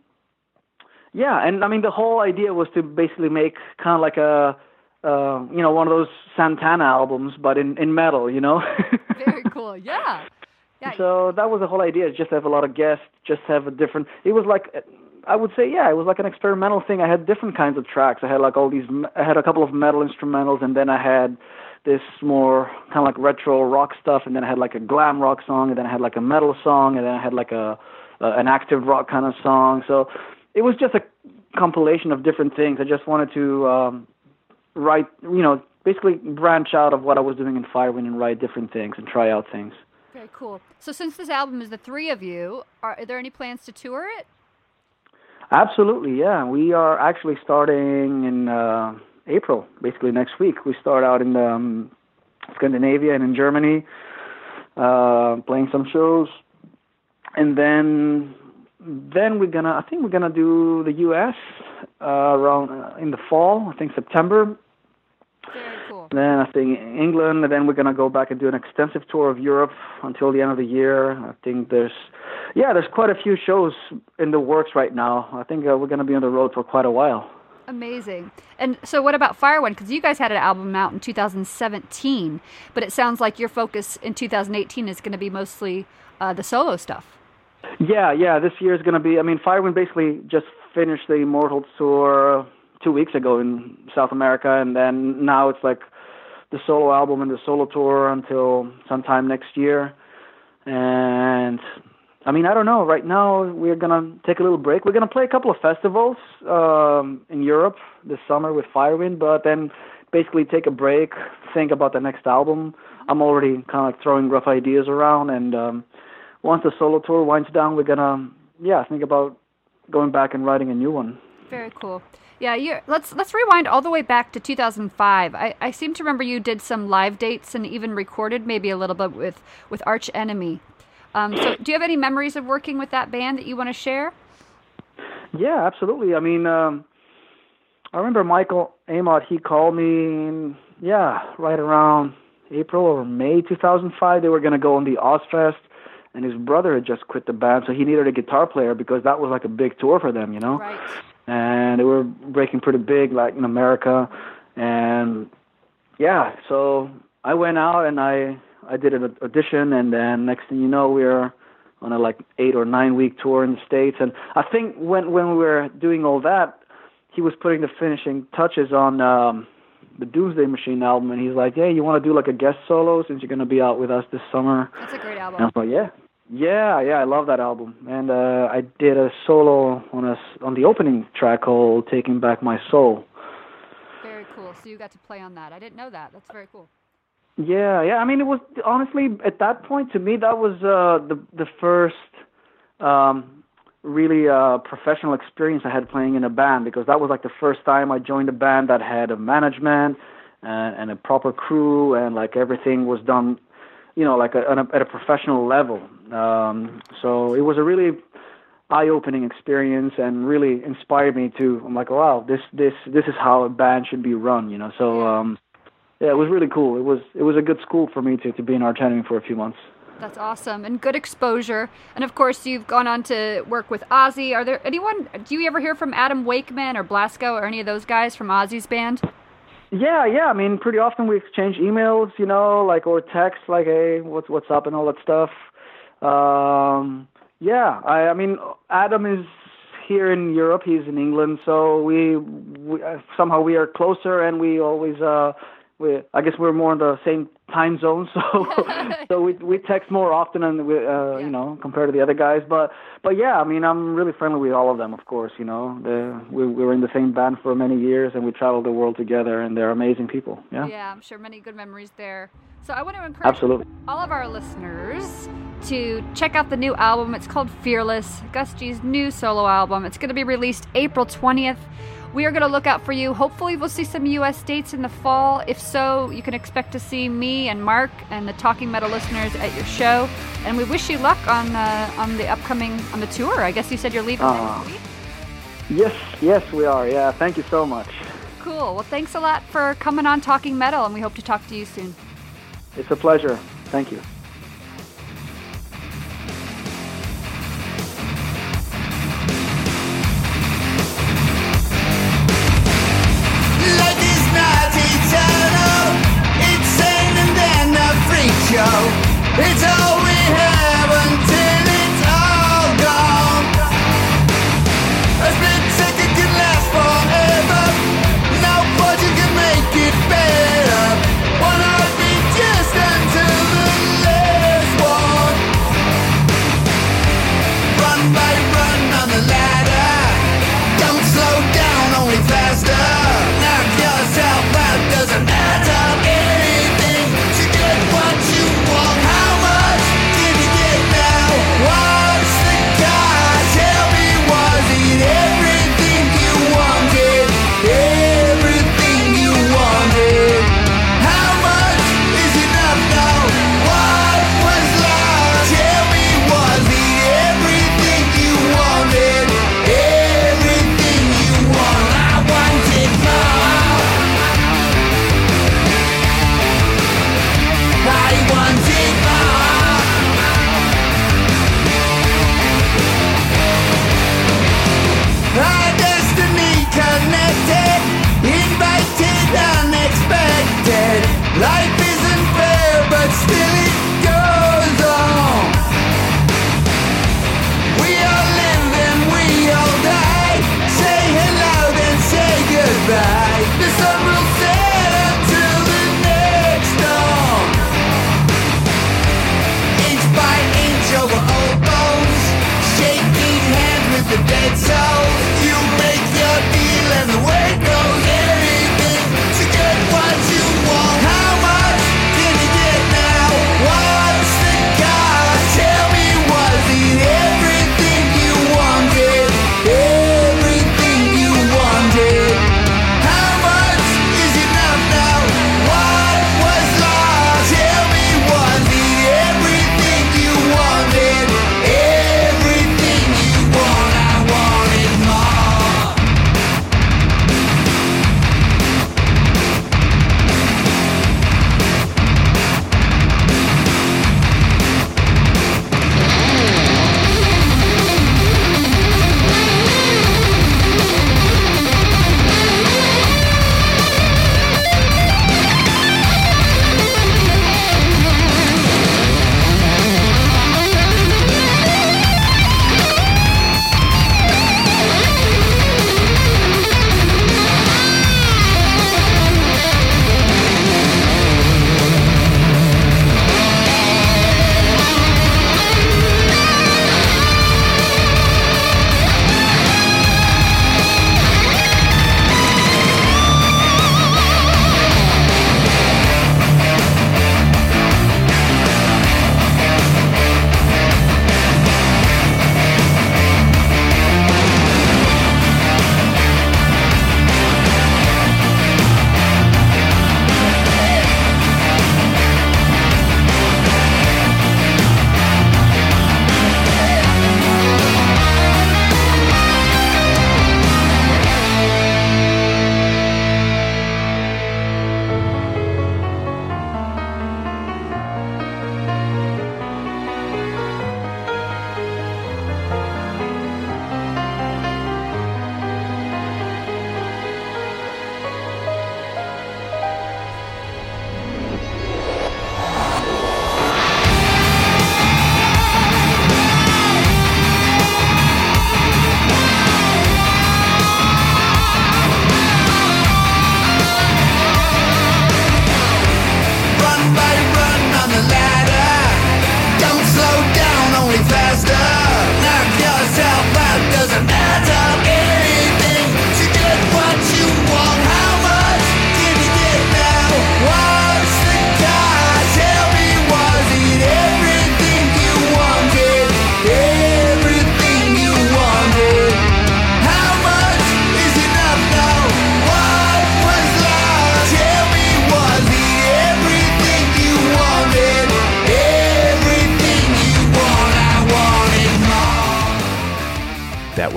and I mean, the whole idea was to basically make kind of like a... you know, one of those Santana albums, but in metal, you know? Very cool, yeah. So that was the whole idea, just to have a lot of guests, just have a different... It was like, I would say, yeah, it was like an experimental thing. I had different kinds of tracks. I had like I had a couple of metal instrumentals, and then I had this more kind of like retro rock stuff, and then I had like a glam rock song, and then I had like a metal song, and then I had like an active rock kind of song. So it was just a compilation of different things. I just wanted to... write, you know, basically branch out of what I was doing in Firewind and write different things and try out things. Very cool. So since this album is the three of you, are there any plans to tour it? Absolutely, yeah. We are actually starting in April, basically next week. We start out in Scandinavia and in Germany. playing some shows, and then we're gonna do the U.S. Around in the fall. I think September. Very cool. Then I think England, and then we're gonna go back and do an extensive tour of Europe until the end of the year. I think there's quite a few shows in the works right now. I think we're gonna be on the road for quite a while. Amazing. And so what about Firewind? Because you guys had an album out in 2017, but it sounds like your focus in 2018 is going to be mostly the solo stuff. Yeah. This year is going to be, Firewind basically just finished the Immortals tour 2 weeks ago in South America, and then now it's like the solo album and the solo tour until sometime next year. And I don't know. Right now, we're going to take a little break. We're going to play a couple of festivals in Europe this summer with Firewind, but then basically take a break, think about the next album. I'm already kind of like throwing rough ideas around, and once the solo tour winds down, we're going to, think about going back and writing a new one. Very cool. Yeah, let's rewind all the way back to 2005. I seem to remember you did some live dates and even recorded maybe a little bit with Arch Enemy. So do you have any memories of working with that band that you want to share? Yeah, absolutely. I remember Michael Amott, he called me, right around April or May 2005. They were going to go on the Ozfest, and his brother had just quit the band, so he needed a guitar player because that was like a big tour for them, Right. And they were breaking pretty big, like in America. And, so I went out and I did an audition, and then next thing you know, we were on a 8 or 9 week tour in the States. And I think when we were doing all that, he was putting the finishing touches on the Doomsday Machine album, and he's like, "Hey, you want to do like a guest solo since you're going to be out with us this summer?" That's a great album. And I was like, yeah, I love that album. And I did a solo on the opening track called "Taking Back My Soul." Very cool. So you got to play on that. I didn't know that. That's very cool. Yeah. It was honestly at that point to me that was the first really professional experience I had playing in a band, because that was like the first time I joined a band that had a management and a proper crew, and like everything was done, at a professional level. So it was a really eye-opening experience and really inspired me to. I'm like, wow, this is how a band should be run, So. Yeah, it was really cool. It was a good school for me to be in Arch Enemy for a few months. That's awesome, and good exposure. And of course, you've gone on to work with Ozzy. Are there anyone? Do you ever hear from Adam Wakeman or Blasko or any of those guys from Ozzy's band? Yeah. Pretty often we exchange emails, or text, like, "Hey, what's up?" and all that stuff. Adam is here in Europe. He's in England, so we somehow we are closer, and we always. I guess we're more in the same time zone, so we text more often, and compared to the other guys. But I'm really friendly with all of them, of course. We were in the same band for many years, and we traveled the world together, and they're amazing people. Yeah. Yeah, I'm sure many good memories there. So I want to encourage all of our listeners to check out the new album. It's called Fearless, Gus G's new solo album. It's going to be released April 20th. We are going to look out for you. Hopefully we'll see some U.S. dates in the fall. If so, you can expect to see me and Mark and the Talking Metal listeners at your show. And we wish you luck on the tour. I guess you said you're leaving next week? Yes, we are. Yeah, thank you so much. Cool. Well, thanks a lot for coming on Talking Metal, and we hope to talk to you soon. It's a pleasure. Thank you. It's all we have until it's all gone. A split second can last forever. No fortune can make it better. One heartbeat just until the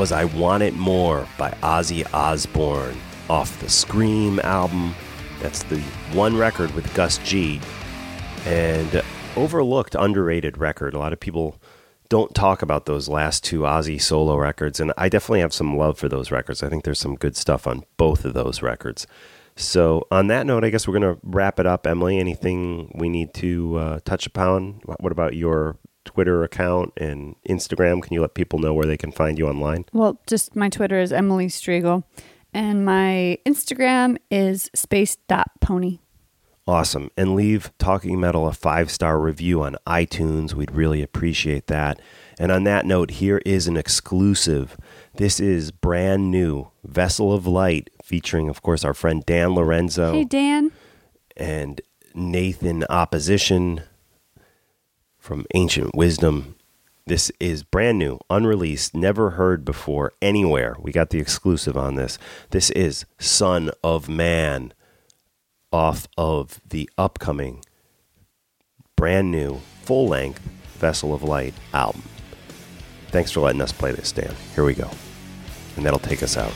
was I Want It More by Ozzy Osbourne off the Scream album. That's the one record with Gus G. And overlooked, underrated record. A lot of people don't talk about those last two Ozzy solo records, and I definitely have some love for those records. I think there's some good stuff on both of those records. So on that note, I guess we're going to wrap it up. Emily, anything we need to touch upon? What about your Twitter account and Instagram? Can you let people know where they can find you online? Well, just my Twitter is Emily Striegel, and my Instagram is space.pony. Awesome. And leave Talking Metal a 5-star review on iTunes. We'd really appreciate that. And on that note, here is an exclusive. This is brand new Vessel of Light, featuring, of course, our friend Dan Lorenzo. Hey, Dan. And Nathan Opposition from Ancient Wisdom. This is brand new, unreleased, never heard before anywhere. We got the exclusive on this. This is Son of Man, off of the upcoming brand new full-length Vessel of Light album. Thanks for letting us play this, Dan. Here we go. And that'll take us out.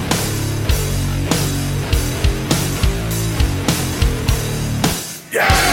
Yeah!